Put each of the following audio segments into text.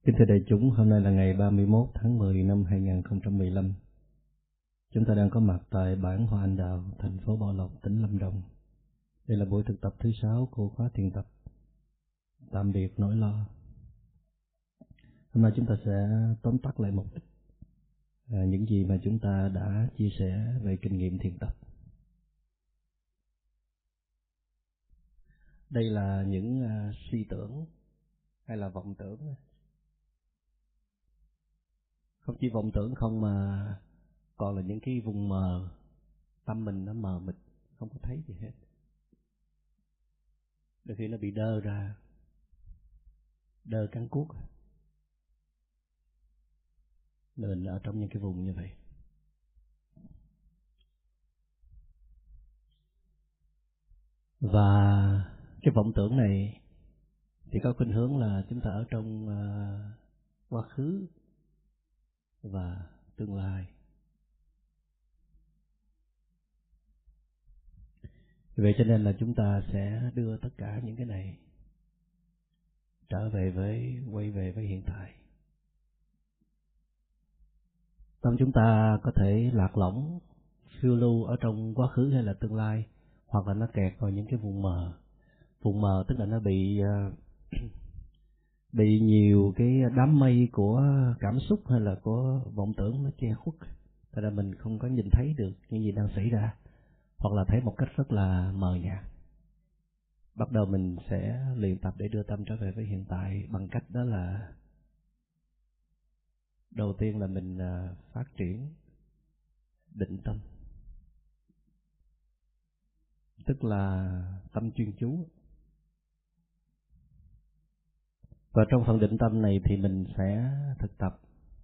Kính thưa đại chúng, hôm nay là ngày 31 tháng 10 năm 2015. Chúng ta đang có mặt tại bản Hoa Anh Đào, thành phố Bảo Lộc, tỉnh Lâm Đồng. Đây là buổi thực tập thứ 6 của khóa thiền tập Tạm biệt nỗi lo. Hôm nay chúng ta sẽ tóm tắt lại một ít những gì mà chúng ta đã chia sẻ về kinh nghiệm thiền tập. Đây là những suy tưởng hay là vọng tưởng. Không chỉ vọng tưởng không mà còn là những cái vùng mờ, tâm mình nó mờ mịt, không có thấy gì hết. Đôi khi nó bị đơ ra, đơ cắn cuốc, nên ở trong những cái vùng như vậy. Và cái vọng tưởng này thì có khuynh hướng là chúng ta ở trong quá khứ và tương lai. Vậy cho nên là chúng ta sẽ đưa tất cả những cái này quay về với hiện tại. Tâm chúng ta có thể lạc lõng, phiêu lưu ở trong quá khứ hay là tương lai, hoặc là nó kẹt vào những cái vùng mờ. Vùng mờ tức là nó bị nhiều cái đám mây của cảm xúc hay là của vọng tưởng nó che khuất, tại ra mình không có nhìn thấy được những gì đang xảy ra, hoặc là thấy một cách rất là mờ nhạt. Bắt đầu mình sẽ luyện tập để đưa tâm trở về với hiện tại bằng cách đó là đầu tiên là mình phát triển định tâm, tức là tâm chuyên chú. Và trong phần định tâm này thì mình sẽ thực tập.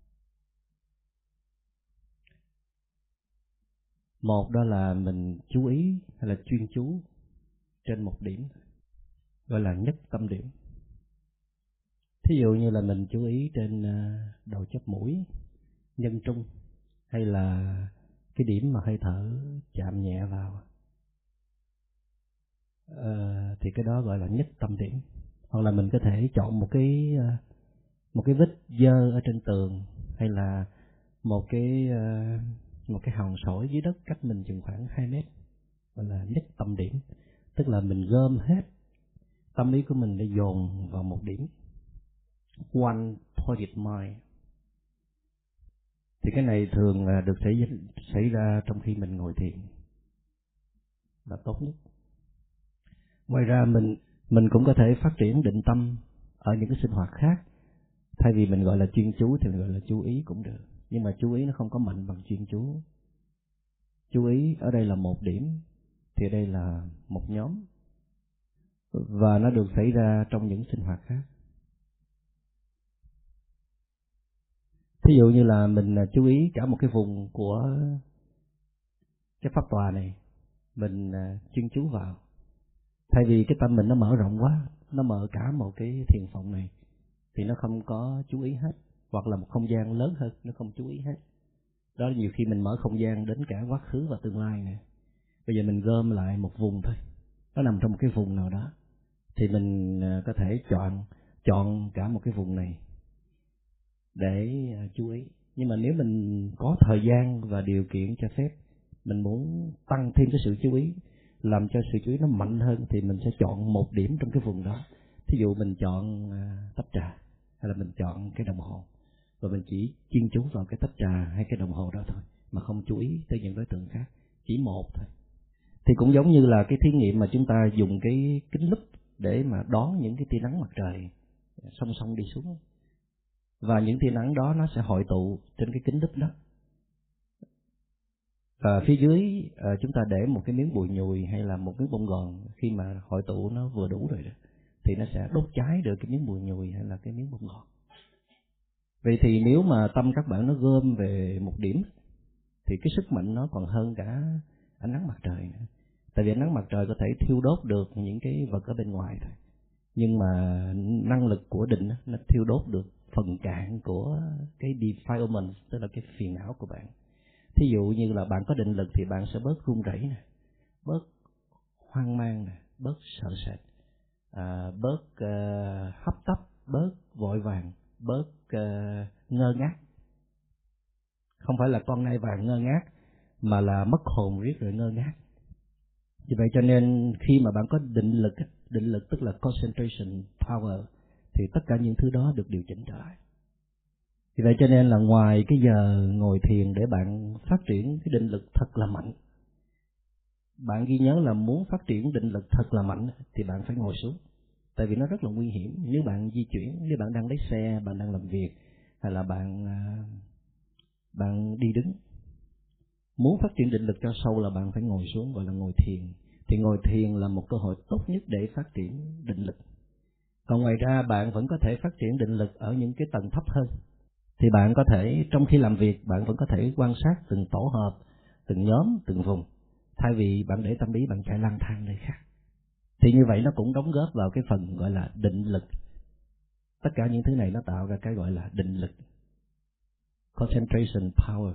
Một đó là mình chú ý hay là chuyên chú trên một điểm, gọi là nhất tâm điểm. Thí dụ như là mình chú ý trên đầu chóp mũi, nhân trung, hay là cái điểm mà hơi thở chạm nhẹ vào, thì cái đó gọi là nhất tâm điểm. Hoặc là mình có thể chọn một cái vết dơ ở trên tường, hay là một cái hòn sỏi dưới đất cách mình chừng khoảng 2 mét, gọi là nhất tâm điểm. Tức là mình gom hết tâm ý của mình để dồn vào một điểm, one pointed mind. Thì cái này thường là được xảy ra trong khi mình ngồi thiền là tốt nhất. Ngoài ra mình cũng có thể phát triển định tâm ở những cái sinh hoạt khác. Thay vì mình gọi là chuyên chú thì mình gọi là chú ý cũng được. Nhưng mà chú ý nó không có mạnh bằng chuyên chú. Chú ý ở đây là một điểm, thì ở đây là một nhóm, và nó được xảy ra trong những sinh hoạt khác. Thí dụ như là mình chú ý cả một cái vùng của cái pháp tòa này, mình chuyên chú vào. Thay vì cái tâm mình nó mở rộng quá, nó mở cả một cái thiền phòng này, thì nó không có chú ý hết. Hoặc là một không gian lớn hơn, nó không chú ý hết. Đó, nhiều khi mình mở không gian đến cả quá khứ và tương lai nè. Bây giờ mình gom lại một vùng thôi, nó nằm trong một cái vùng nào đó, thì mình có thể chọn cả một cái vùng này để chú ý. Nhưng mà nếu mình có thời gian và điều kiện cho phép, mình muốn tăng thêm cái sự chú ý, làm cho sự chú ý nó mạnh hơn, thì mình sẽ chọn một điểm trong cái vùng đó. Thí dụ mình chọn tách trà, hay là mình chọn cái đồng hồ, và mình chỉ chuyên chú vào cái tách trà hay cái đồng hồ đó thôi, mà không chú ý tới những đối tượng khác, chỉ một thôi. Thì cũng giống như là cái thí nghiệm mà chúng ta dùng cái kính lúp để mà đón những cái tia nắng mặt trời song song đi xuống, và những tia nắng đó nó sẽ hội tụ trên cái kính lúp đó. Và phía dưới chúng ta để một cái miếng bùi nhùi hay là một miếng bông gòn, khi mà hội tụ nó vừa đủ rồi đó, thì nó sẽ đốt cháy được cái miếng bùi nhùi hay là cái miếng bông gòn. Vậy thì nếu mà tâm các bạn nó gom về một điểm, thì cái sức mạnh nó còn hơn cả ánh nắng mặt trời nữa. Tại vì ánh nắng mặt trời có thể thiêu đốt được những cái vật ở bên ngoài thôi, nhưng mà năng lực của định nó thiêu đốt được phần cạn của cái defilement, tức là cái phiền não của bạn. Thí dụ như là bạn có định lực thì bạn sẽ bớt run rẩy nè, bớt hoang mang nè, bớt sợ sệt, bớt hấp tấp, bớt vội vàng. bớt ngơ ngác. Không phải là con nai vàng ngơ ngác, mà là mất hồn riết rồi ngơ ngác. Vì vậy cho nên khi mà bạn có định lực tức là concentration power, thì tất cả những thứ đó được điều chỉnh trở lại. Vì vậy cho nên là ngoài cái giờ ngồi thiền để bạn phát triển cái định lực thật là mạnh, bạn ghi nhớ là muốn phát triển định lực thật là mạnh thì bạn phải ngồi xuống. Tại vì nó rất là nguy hiểm nếu bạn di chuyển, nếu bạn đang lấy xe, bạn đang làm việc, hay là bạn đi đứng. Muốn phát triển định lực cho sâu là bạn phải ngồi xuống, gọi là ngồi thiền. Thì ngồi thiền là một cơ hội tốt nhất để phát triển định lực. Còn ngoài ra bạn vẫn có thể phát triển định lực ở những cái tầng thấp hơn. Thì bạn có thể trong khi làm việc bạn vẫn có thể quan sát từng tổ hợp, từng nhóm, từng vùng, thay vì bạn để tâm ý bạn chạy lang thang nơi khác. Thì như vậy nó cũng đóng góp vào cái phần gọi là định lực. Tất cả những thứ này nó tạo ra cái gọi là định lực, concentration power.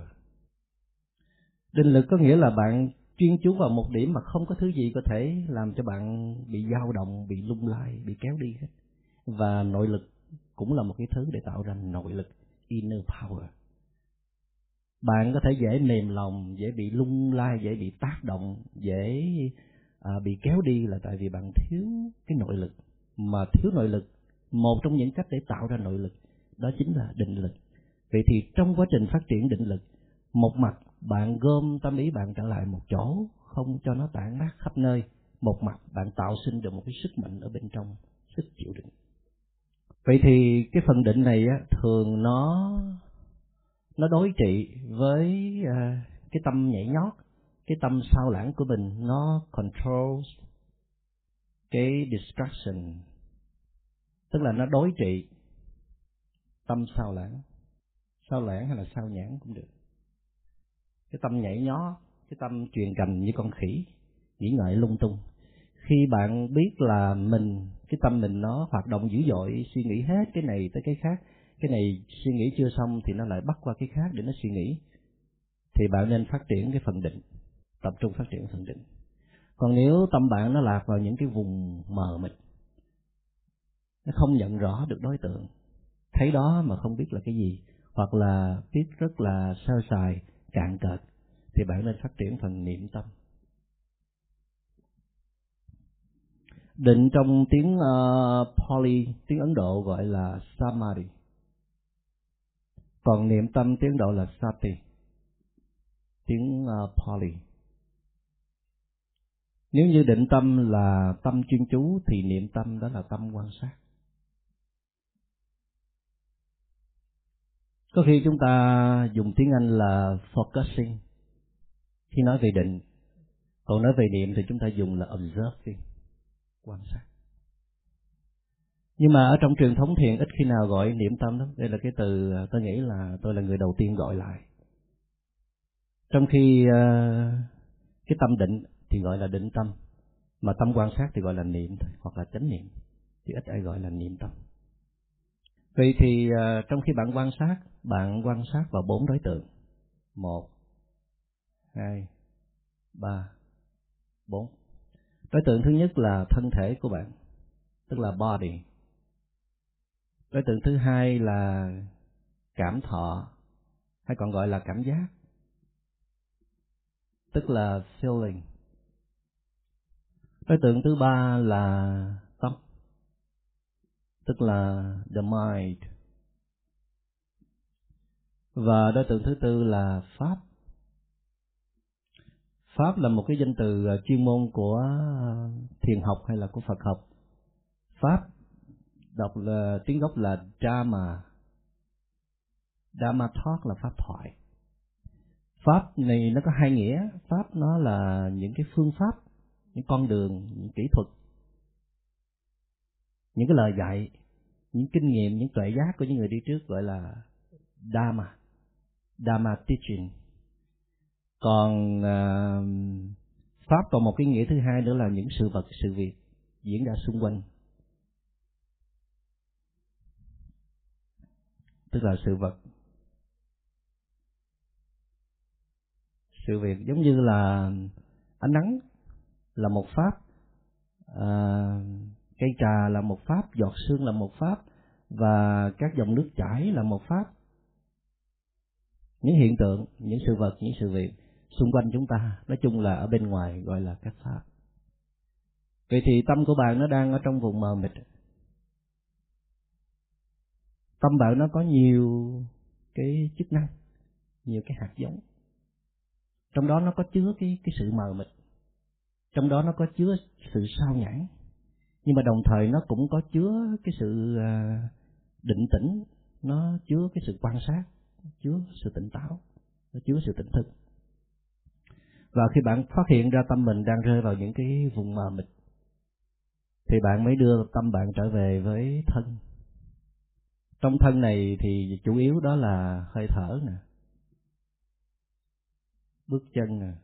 Định lực có nghĩa là bạn chuyên chú vào một điểm mà không có thứ gì có thể làm cho bạn bị dao động, bị lung lay, bị kéo đi hết. Và nội lực cũng là một cái thứ để tạo ra nội lực, inner power. Bạn có thể dễ mềm lòng, dễ bị lung lay, dễ bị tác động, dễ bị kéo đi là tại vì bạn thiếu cái nội lực. Mà thiếu nội lực, một trong những cách để tạo ra nội lực đó chính là định lực. Vậy thì trong quá trình phát triển định lực, một mặt bạn gom tâm ý bạn trở lại một chỗ, không cho nó tản mát khắp nơi. Một mặt bạn tạo sinh được một cái sức mạnh ở bên trong, sức chịu đựng. Vậy thì cái phần định này á, thường nó đối trị với cái tâm nhảy nhót, cái tâm sao lãng của mình. Nó controls cái distraction, tức là nó đối trị tâm sao lãng hay là sao nhãng cũng được. Cái tâm nhảy nhót, cái tâm truyền cành như con khỉ, nghĩ ngợi lung tung. Khi bạn biết là cái tâm mình nó hoạt động dữ dội, suy nghĩ hết cái này tới cái khác, cái này suy nghĩ chưa xong thì nó lại bắt qua cái khác để nó suy nghĩ, thì bạn nên phát triển cái phần định, tập trung phát triển phần định. Còn nếu tâm bạn nó lạc vào những cái vùng mờ mịt, nó không nhận rõ được đối tượng, thấy đó mà không biết là cái gì, hoặc là biết rất là sơ sài, cạn cợt, thì bạn nên phát triển phần niệm tâm. Định trong tiếng Pali, tiếng Ấn Độ gọi là Samadhi. Còn niệm tâm tiếng Ấn Độ là Sati, tiếng Pali. Nếu như định tâm là tâm chuyên chú thì niệm tâm đó là tâm quan sát. Có khi chúng ta dùng tiếng Anh là focusing khi nói về định, còn nói về niệm thì chúng ta dùng là observing, quan sát. Nhưng mà ở trong truyền thống thiền ít khi nào gọi niệm tâm lắm. Đây là cái từ tôi nghĩ là tôi là người đầu tiên gọi lại. Trong khi cái tâm định thì gọi là định tâm, mà tâm quan sát thì gọi là niệm hoặc là chánh niệm, thì ít ai gọi là niệm tâm. Vậy thì trong khi bạn quan sát vào 4 đối tượng. 1, 2, 3, 4. Đối tượng thứ nhất là thân thể của bạn, tức là body. Đối tượng thứ hai là cảm thọ, hay còn gọi là cảm giác, tức là feeling. Đối tượng thứ ba là tâm, tức là the mind. Và đối tượng thứ tư là pháp. Pháp là một cái danh từ chuyên môn của thiền học hay là của Phật học. Pháp đọc là tiếng gốc là Dhamma. Dhamma talk là pháp thoại. Pháp này nó có hai nghĩa. Pháp nó là những cái phương pháp, những con đường, những kỹ thuật, những cái lời dạy, những kinh nghiệm, những tuệ giác của những người đi trước, gọi là Dhamma, Dhamma teaching. Còn Pháp còn một cái nghĩa thứ hai nữa là những sự vật, sự việc diễn ra xung quanh, tức là sự vật, sự việc. Giống như là ánh nắng là một pháp, cây trà là một pháp, giọt sương là một pháp, và các dòng nước chảy là một pháp. Những hiện tượng, những sự vật, những sự việc xung quanh chúng ta, nói chung là ở bên ngoài gọi là các pháp. Vậy thì tâm của bạn nó đang ở trong vùng mờ mịt. Tâm bạn nó có nhiều cái chức năng, nhiều cái hạt giống. Trong đó nó có chứa cái sự mờ mịt, trong đó nó có chứa sự sao nhãng, nhưng mà đồng thời nó cũng có chứa cái sự định tĩnh, nó chứa cái sự quan sát, chứa sự tỉnh táo, nó chứa sự tỉnh thức. Và khi bạn phát hiện ra tâm mình đang rơi vào những cái vùng mờ mịt thì bạn mới đưa tâm bạn trở về với thân. Trong thân này thì chủ yếu đó là hơi thở nè, bước chân nè,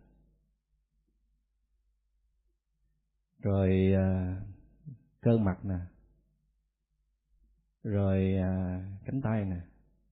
rồi cơ mặt nè, rồi cánh tay nè,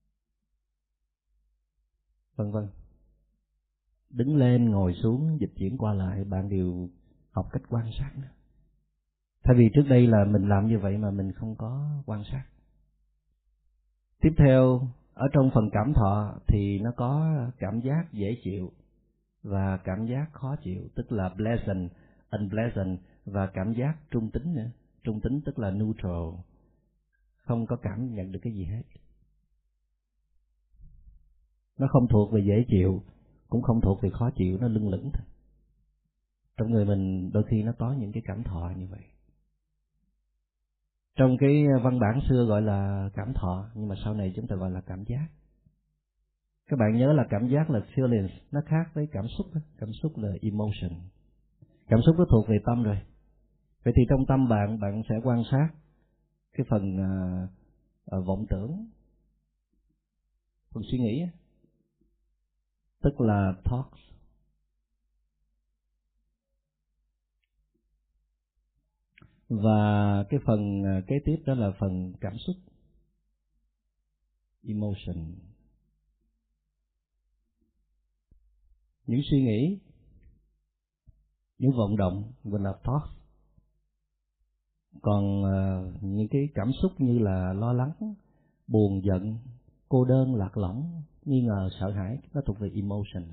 vân vân. Đứng lên, ngồi xuống, dịch chuyển qua lại, bạn đều học cách quan sát. Thay vì trước đây là mình làm như vậy mà mình không có quan sát. Tiếp theo, ở trong phần cảm thọ thì nó có cảm giác dễ chịu và cảm giác khó chịu, tức là pleasant, unpleasant, và cảm giác trung tính nữa. Trung tính tức là neutral, không có cảm nhận được cái gì hết. Nó không thuộc về dễ chịu, cũng không thuộc về khó chịu, nó lưng lửng thôi. Trong người mình đôi khi nó có những cái cảm thọ như vậy. Trong cái văn bản xưa gọi là cảm thọ, nhưng mà sau này chúng ta gọi là cảm giác. Các bạn nhớ là cảm giác là feelings, nó khác với cảm xúc. Cảm xúc là emotion. Cảm xúc nó thuộc về tâm rồi. Vậy thì trong tâm bạn, bạn sẽ quan sát cái phần vọng tưởng, phần suy nghĩ, tức là thoughts. Và cái phần kế tiếp đó là phần cảm xúc, emotion. Những suy nghĩ, những vọng động gọi là thoughts. Còn những cái cảm xúc như là lo lắng, buồn giận, cô đơn, lạc lõng, nghi ngờ, sợ hãi, nó thuộc về emotions.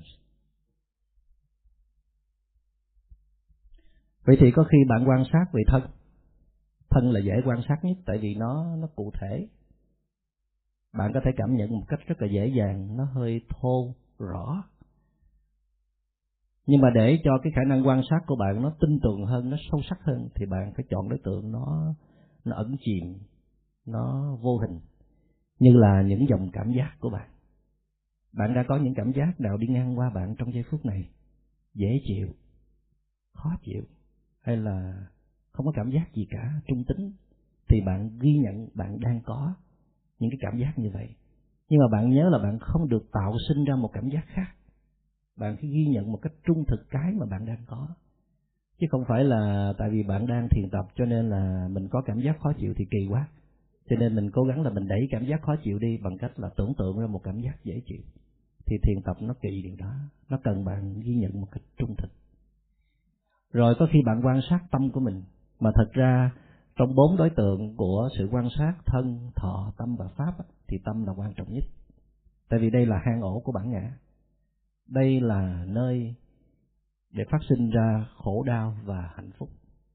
Vậy thì có khi bạn quan sát về thân. Thân là dễ quan sát nhất tại vì nó cụ thể. Bạn có thể cảm nhận một cách rất là dễ dàng, nó hơi thô, rõ. Nhưng mà để cho cái khả năng quan sát của bạn nó tinh tường hơn, nó sâu sắc hơn thì bạn phải chọn đối tượng nó ẩn chìm, nó vô hình, như là những dòng cảm giác của bạn. Bạn đã có những cảm giác nào đi ngang qua bạn trong giây phút này? Dễ chịu, khó chịu, hay là không có cảm giác gì cả, trung tính, thì bạn ghi nhận bạn đang có những cái cảm giác như vậy. Nhưng mà bạn nhớ là bạn không được tạo sinh ra một cảm giác khác. Bạn phải ghi nhận một cách trung thực cái mà bạn đang có. Chứ không phải là tại vì bạn đang thiền tập cho nên là mình có cảm giác khó chịu thì kỳ quá, cho nên mình cố gắng là mình đẩy cảm giác khó chịu đi bằng cách là tưởng tượng ra một cảm giác dễ chịu. Thì thiền tập nó kỳ điều đó, nó cần bạn ghi nhận một cách trung thực. Rồi có khi bạn quan sát tâm của mình, mà thật ra trong 4 đối tượng của sự quan sát thân, thọ, tâm và pháp thì tâm là quan trọng nhất. Tại vì đây là hang ổ của bản ngã. Đây là nơi để phát sinh ra khổ đau và hạnh phúc.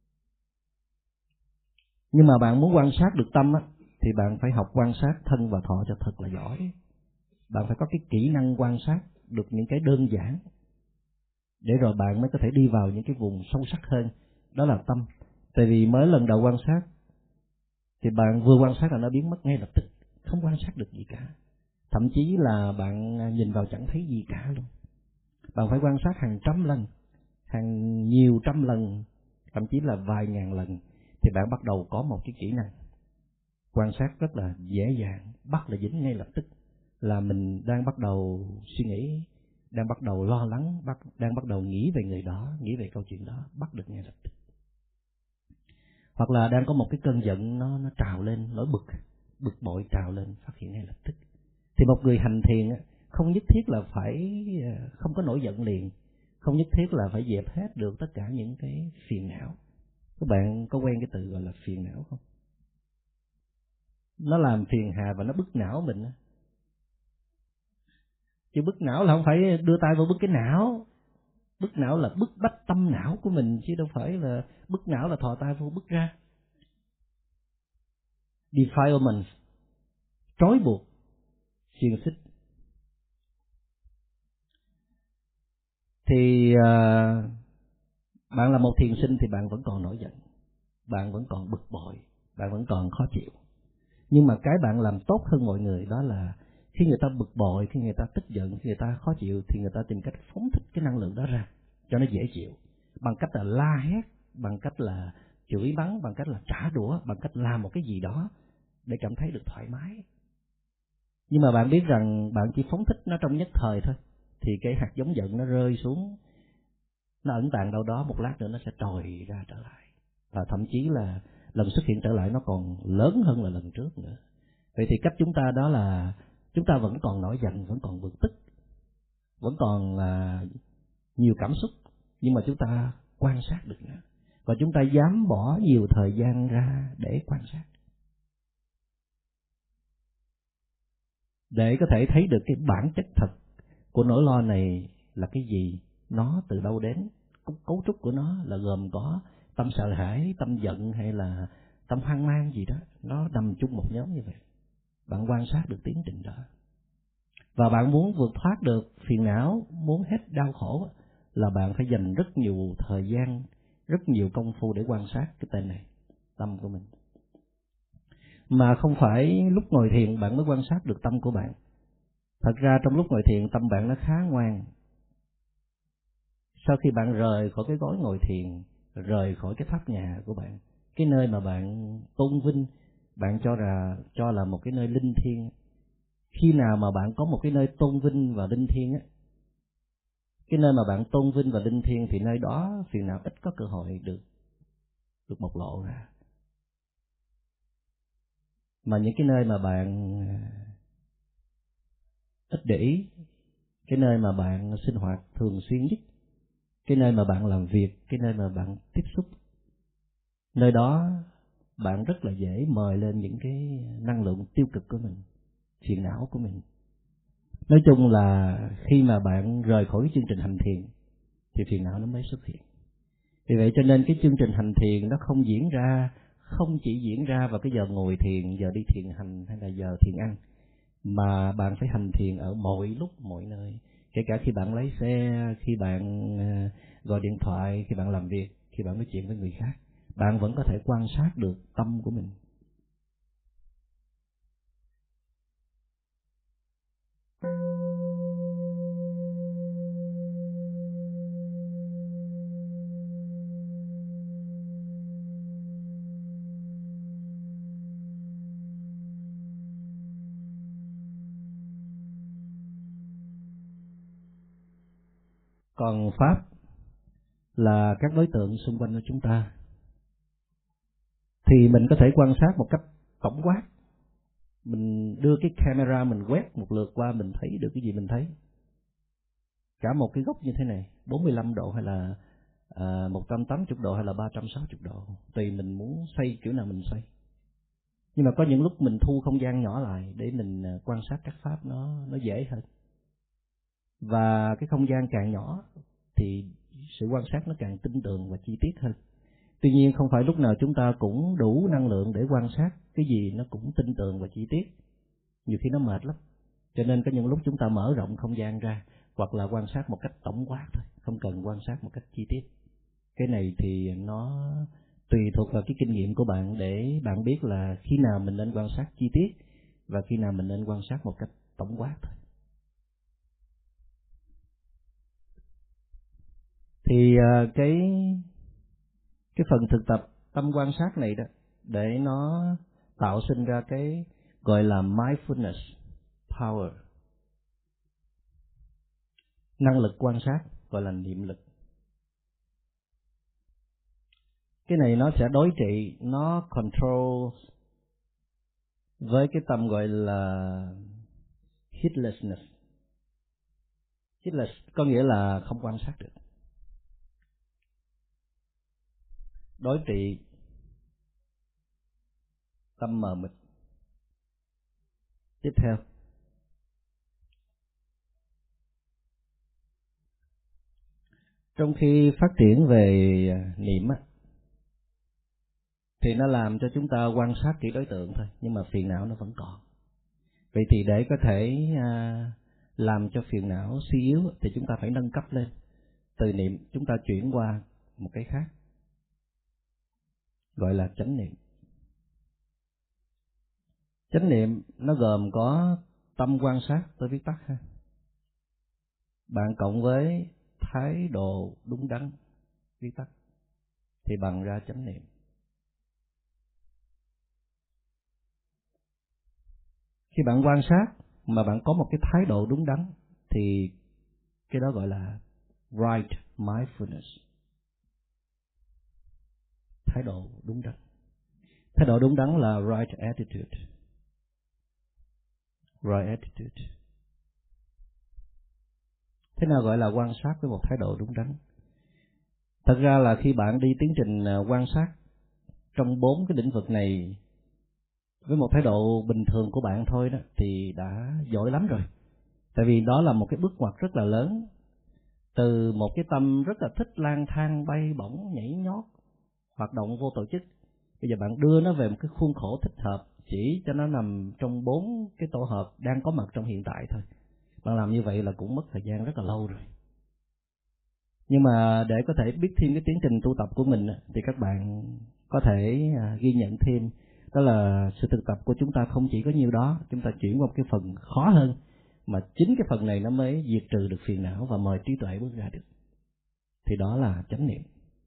Nhưng mà bạn muốn quan sát được tâm thì bạn phải học quan sát thân và thọ cho thật là giỏi. Bạn phải có cái kỹ năng quan sát được những cái đơn giản, để rồi bạn mới có thể đi vào những cái vùng sâu sắc hơn, đó là tâm. Tại vì mới lần đầu quan sát thì bạn vừa quan sát là nó biến mất ngay lập tức, không quan sát được gì cả. Thậm chí là bạn nhìn vào chẳng thấy gì cả luôn. Bạn phải quan sát hàng trăm lần, hàng nhiều trăm lần, thậm chí là vài ngàn lần thì bạn bắt đầu có một cái kỹ năng quan sát rất là dễ dàng, bắt là dính ngay lập tức. Là mình đang bắt đầu suy nghĩ, đang bắt đầu lo lắng, đang bắt đầu nghĩ về người đó, nghĩ về câu chuyện đó, bắt được ngay lập tức. Hoặc là đang có một cái cơn giận nó trào lên, nỗi bực bội trào lên, phát hiện ngay lập tức. Thì một người hành thiền không nhất thiết là phải không có nổi giận liền, không nhất thiết là phải dẹp hết được tất cả những cái phiền não. Các bạn có quen cái từ gọi là phiền não không? nó làm phiền hà và nó bứt não mình. Chứ bứt não là không phải đưa tay vào bứt cái não. Bứt não là bức bách tâm não của mình, chứ đâu phải là bứt não là thò tay vô bứt ra. Defilement, trói buộc, xiềng xích. Thì bạn là một thiền sinh thì bạn vẫn còn nổi giận, bạn vẫn còn bực bội, bạn vẫn còn khó chịu. Nhưng mà cái bạn làm tốt hơn mọi người đó là khi người ta bực bội, khi người ta tức giận, khi người ta khó chịu thì người ta tìm cách phóng thích cái năng lượng đó ra cho nó dễ chịu, bằng cách là la hét, bằng cách là chửi bắn, bằng cách là trả đũa, bằng cách làm một cái gì đó để cảm thấy được thoải mái. Nhưng mà bạn biết rằng bạn chỉ phóng thích nó trong nhất thời thôi, thì cái hạt giống giận nó rơi xuống, nó ẩn tàng đâu đó, một lát nữa nó sẽ trồi ra trở lại, và thậm chí là lần xuất hiện trở lại nó còn lớn hơn là lần trước nữa. Vậy thì cách chúng ta đó là chúng ta vẫn còn nổi giận, vẫn còn bực tức, vẫn còn nhiều cảm xúc, nhưng mà chúng ta quan sát được nữa, và chúng ta dám bỏ nhiều thời gian ra để quan sát, để có thể thấy được cái bản chất thật của nỗi lo này là cái gì, nó từ đâu đến, cấu trúc của nó là gồm có tâm sợ hãi, tâm giận hay là tâm hoang mang gì đó, nó nằm chung một nhóm như vậy. Bạn quan sát được tiến trình đó, và bạn muốn vượt thoát được phiền não, muốn hết đau khổ, là bạn phải dành rất nhiều thời gian, rất nhiều công phu để quan sát cái tên này, tâm của mình. Mà không phải lúc ngồi thiền bạn mới quan sát được tâm của bạn. Thật ra trong lúc ngồi thiền tâm bạn nó khá ngoan. Sau khi bạn rời khỏi cái gối ngồi thiền, rời khỏi cái tháp nhà của bạn, cái nơi mà bạn tôn vinh, bạn cho là một cái nơi linh thiêng. Khi nào mà bạn có một cái nơi tôn vinh và linh thiêng á, cái nơi mà bạn tôn vinh và linh thiêng thì nơi đó phiền não ít có cơ hội được bộc lộ ra. Mà những cái nơi mà bạn ít để ý, cái nơi mà bạn sinh hoạt thường xuyên nhất, cái nơi mà bạn làm việc, cái nơi mà bạn tiếp xúc, nơi đó bạn rất là dễ mời lên những cái năng lượng tiêu cực của mình, phiền não của mình. Nói chung là khi mà bạn rời khỏi cái chương trình hành thiền thì phiền não nó mới xuất hiện. Vì vậy cho nên cái chương trình hành thiền nó không chỉ diễn ra vào cái giờ ngồi thiền, giờ đi thiền hành hay là giờ thiền ăn, mà bạn phải hành thiền ở mọi lúc mọi nơi, kể cả khi bạn lái xe, khi bạn gọi điện thoại, khi bạn làm việc, khi bạn nói chuyện với người khác, bạn vẫn có thể quan sát được tâm của mình. Còn pháp là các đối tượng xung quanh của chúng ta, thì mình có thể quan sát một cách tổng quát. Mình đưa cái camera mình quét một lượt qua, mình thấy được cái gì mình thấy. Cả một cái góc như thế này, 45 độ hay là 180 độ hay là 360 độ, tùy mình muốn xoay kiểu nào mình xoay. Nhưng mà có những lúc mình thu không gian nhỏ lại để mình quan sát các pháp nó dễ hơn. Và cái không gian càng nhỏ thì sự quan sát nó càng tinh tường và chi tiết hơn. Tuy nhiên không phải lúc nào chúng ta cũng đủ năng lượng để quan sát cái gì nó cũng tinh tường và chi tiết. Nhiều khi nó mệt lắm. Cho nên có những lúc chúng ta mở rộng không gian ra, hoặc là quan sát một cách tổng quát thôi, không cần quan sát một cách chi tiết. Cái này thì nó tùy thuộc vào cái kinh nghiệm của bạn, để bạn biết là khi nào mình nên quan sát chi tiết và khi nào mình nên quan sát một cách tổng quát thôi. Thì cái phần thực tập tâm quan sát này đó, để nó tạo sinh ra cái gọi là mindfulness power, năng lực quan sát, gọi là niệm lực. Cái này nó sẽ đối trị, nó control với cái tâm gọi là heedlessness. Heedless có nghĩa là không quan sát được. Đối trị tâm mờ mịt. Tiếp theo, trong khi phát triển về niệm á, thì nó làm cho chúng ta quan sát kỹ đối tượng thôi, nhưng mà phiền não nó vẫn còn. Vậy thì để có thể làm cho phiền não suy yếu thì chúng ta phải nâng cấp lên. Từ niệm chúng ta chuyển qua một cái khác, gọi là chánh niệm. Chánh niệm nó gồm có tâm quan sát, tôi viết tắt ha, bạn cộng với thái độ đúng đắn, viết tắt, thì bằng ra chánh niệm. Khi bạn quan sát mà bạn có một cái thái độ đúng đắn thì cái đó gọi là right mindfulness, thái độ đúng đắn. Thái độ đúng đắn là right attitude. Right attitude. Thế nào gọi là quan sát với một thái độ đúng đắn? Thật ra là khi bạn đi tiến trình quan sát trong 4 cái lĩnh vực này với một thái độ bình thường của bạn thôi đó thì đã giỏi lắm rồi. Tại vì đó là một cái bước ngoặt rất là lớn. Từ một cái tâm rất là thích lang thang, bay bổng, nhảy nhót, hoạt động vô tổ chức, bây giờ bạn đưa nó về một cái khuôn khổ thích hợp, chỉ cho nó nằm trong 4 cái tổ hợp đang có mặt trong hiện tại thôi. Bạn làm như vậy là cũng mất thời gian rất là lâu rồi. Nhưng mà để có thể biết thêm cái tiến trình tu tập của mình thì các bạn có thể ghi nhận thêm, đó là sự thực tập của chúng ta không chỉ có nhiêu đó, chúng ta chuyển qua một cái phần khó hơn, mà chính cái phần này nó mới diệt trừ được phiền não và mời trí tuệ bước ra được. Thì đó là chánh niệm.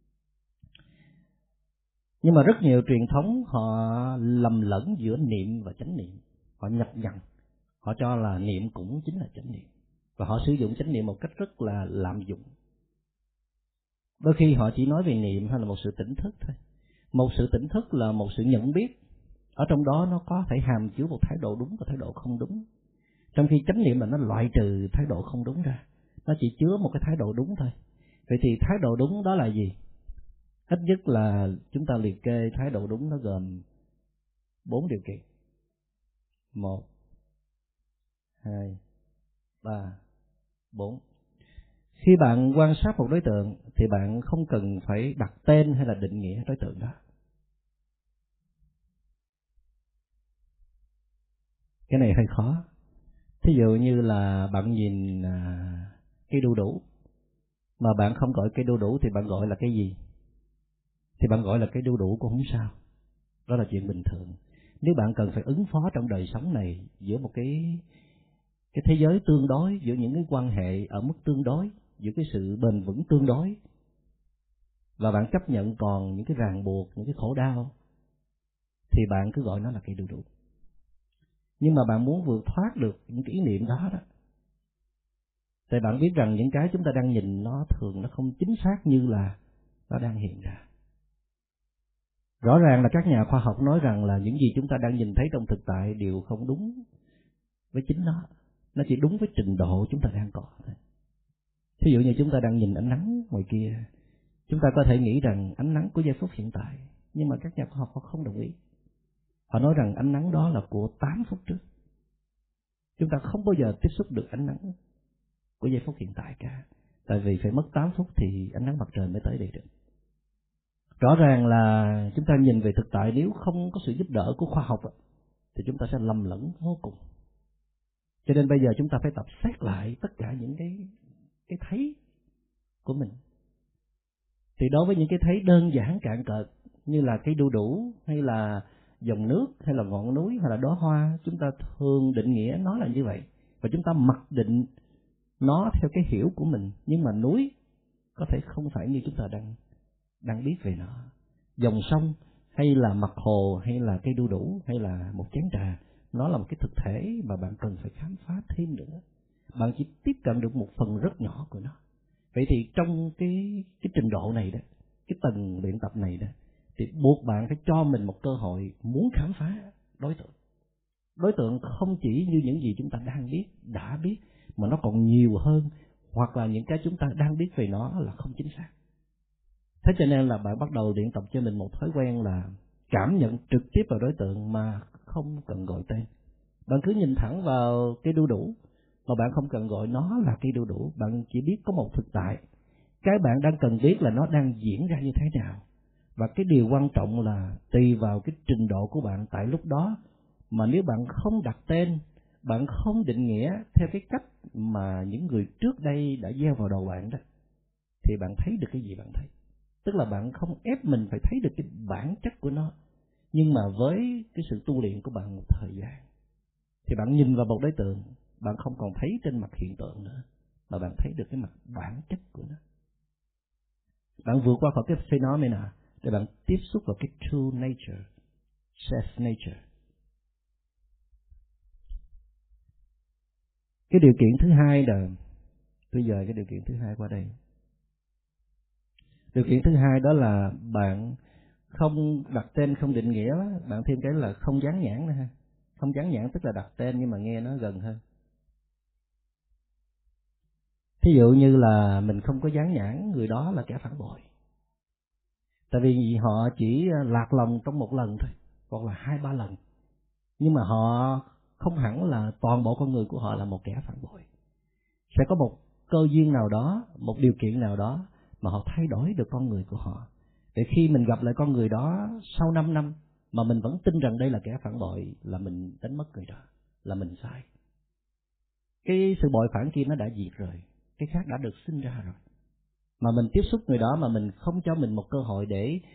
Nhưng mà rất nhiều truyền thống họ lầm lẫn giữa niệm và chánh niệm. Họ nhập nhằng, họ cho là niệm cũng chính là chánh niệm, và họ sử dụng chánh niệm một cách rất là lạm dụng. Đôi khi họ chỉ nói về niệm hay là một sự tỉnh thức thôi. Một sự tỉnh thức là một sự nhận biết, ở trong đó nó có thể hàm chứa một thái độ đúng và thái độ không đúng. Trong khi chánh niệm là nó loại trừ thái độ không đúng ra, nó chỉ chứa một cái thái độ đúng thôi. Vậy thì thái độ đúng đó là gì? Ít nhất là chúng ta liệt kê thái độ đúng nó gồm 4 điều kiện. 1, 2, 3, 4. Khi bạn quan sát một đối tượng thì bạn không cần phải đặt tên hay là định nghĩa đối tượng đó. Cái này hơi khó. Thí dụ như là bạn nhìn cây đu đủ, mà bạn không gọi cây đu đủ thì bạn gọi là cái gì? Thì bạn gọi là cây đu đủ cũng không sao. Đó là chuyện bình thường. Nếu bạn cần phải ứng phó trong đời sống này giữa một cái thế giới tương đối, giữa những cái quan hệ ở mức tương đối, giữa cái sự bền vững tương đối, và bạn chấp nhận còn những cái ràng buộc, những cái khổ đau, thì bạn cứ gọi nó là cây đu đủ. Nhưng mà bạn muốn vượt thoát được những cái ý niệm đó đó, thì bạn biết rằng những cái chúng ta đang nhìn nó thường nó không chính xác như là nó đang hiện ra. Rõ ràng là các nhà khoa học nói rằng là những gì chúng ta đang nhìn thấy trong thực tại đều không đúng với chính nó chỉ đúng với trình độ chúng ta đang có thôi. Thí dụ như chúng ta đang nhìn ánh nắng ngoài kia, chúng ta có thể nghĩ rằng ánh nắng của giây phút hiện tại, nhưng mà các nhà khoa học họ không đồng ý. Họ nói rằng ánh nắng đó là của 8 phút trước. Chúng ta không bao giờ tiếp xúc được ánh nắng của giây phút hiện tại cả, tại vì phải mất 8 phút thì ánh nắng mặt trời mới tới đây được. Rõ ràng là chúng ta nhìn về thực tại, nếu không có sự giúp đỡ của khoa học thì chúng ta sẽ lầm lẫn vô cùng. Cho nên bây giờ chúng ta phải tập xét lại tất cả những cái thấy của mình. Thì đối với những cái thấy đơn giản cạn cợt như là cây đu đủ hay là dòng nước hay là ngọn núi hay là đóa hoa, chúng ta thường định nghĩa nó là như vậy, và chúng ta mặc định nó theo cái hiểu của mình. Nhưng mà núi có thể không phải như chúng ta đang biết về nó. Dòng sông hay là mặt hồ hay là cây đu đủ hay là một chén trà, nó là một cái thực thể mà bạn cần phải khám phá thêm nữa. Bạn chỉ tiếp cận được một phần rất nhỏ của nó. Vậy thì trong cái trình độ này đó, cái tầng luyện tập này đó, thì buộc bạn phải cho mình một cơ hội muốn khám phá đối tượng. Đối tượng không chỉ như những gì chúng ta đang biết, đã biết, mà nó còn nhiều hơn, hoặc là những cái chúng ta đang biết về nó là không chính xác. Thế cho nên là bạn bắt đầu luyện tập cho mình một thói quen là cảm nhận trực tiếp vào đối tượng mà không cần gọi tên. Bạn cứ nhìn thẳng vào cây đu đủ, mà bạn không cần gọi nó là cây đu đủ, bạn chỉ biết có một thực tại. Cái bạn đang cần biết là nó đang diễn ra như thế nào. Và cái điều quan trọng là tùy vào cái trình độ của bạn tại lúc đó, mà nếu bạn không đặt tên, bạn không định nghĩa theo cái cách mà những người trước đây đã gieo vào đầu bạn đó, thì bạn thấy được cái gì bạn thấy. Tức là bạn không ép mình phải thấy được cái bản chất của nó, nhưng mà với cái sự tu luyện của bạn một thời gian, thì bạn nhìn vào một đối tượng, bạn không còn thấy trên mặt hiện tượng nữa, mà bạn thấy được cái mặt bản chất của nó. Bạn vượt qua khỏi cái phenomena để bạn tiếp xúc vào cái true nature, self nature. Cái điều kiện thứ hai là, tôi dời cái điều kiện thứ hai qua đây. Điều kiện thứ hai đó là bạn không đặt tên, không định nghĩa, bạn thêm cái là không dán nhãn nữa ha. Không dán nhãn tức là đặt tên nhưng mà nghe nó gần hơn. Thí dụ như là mình không có dán nhãn người đó là kẻ phản bội, tại vì họ chỉ lạc lòng trong một lần thôi, hoặc là 2-3 lần, nhưng mà họ không hẳn là toàn bộ con người của họ là một kẻ phản bội. Sẽ có một cơ duyên nào đó, một điều kiện nào đó mà họ thay đổi được con người của họ, để khi mình gặp lại con người đó sau 5 năm mà mình vẫn tin rằng đây là kẻ phản bội, là mình đánh mất người đó, là mình sai. Cái sự bội phản kia nó đã diệt rồi, cái khác đã được sinh ra rồi, mà mình tiếp xúc người đó mà mình không cho mình một cơ hội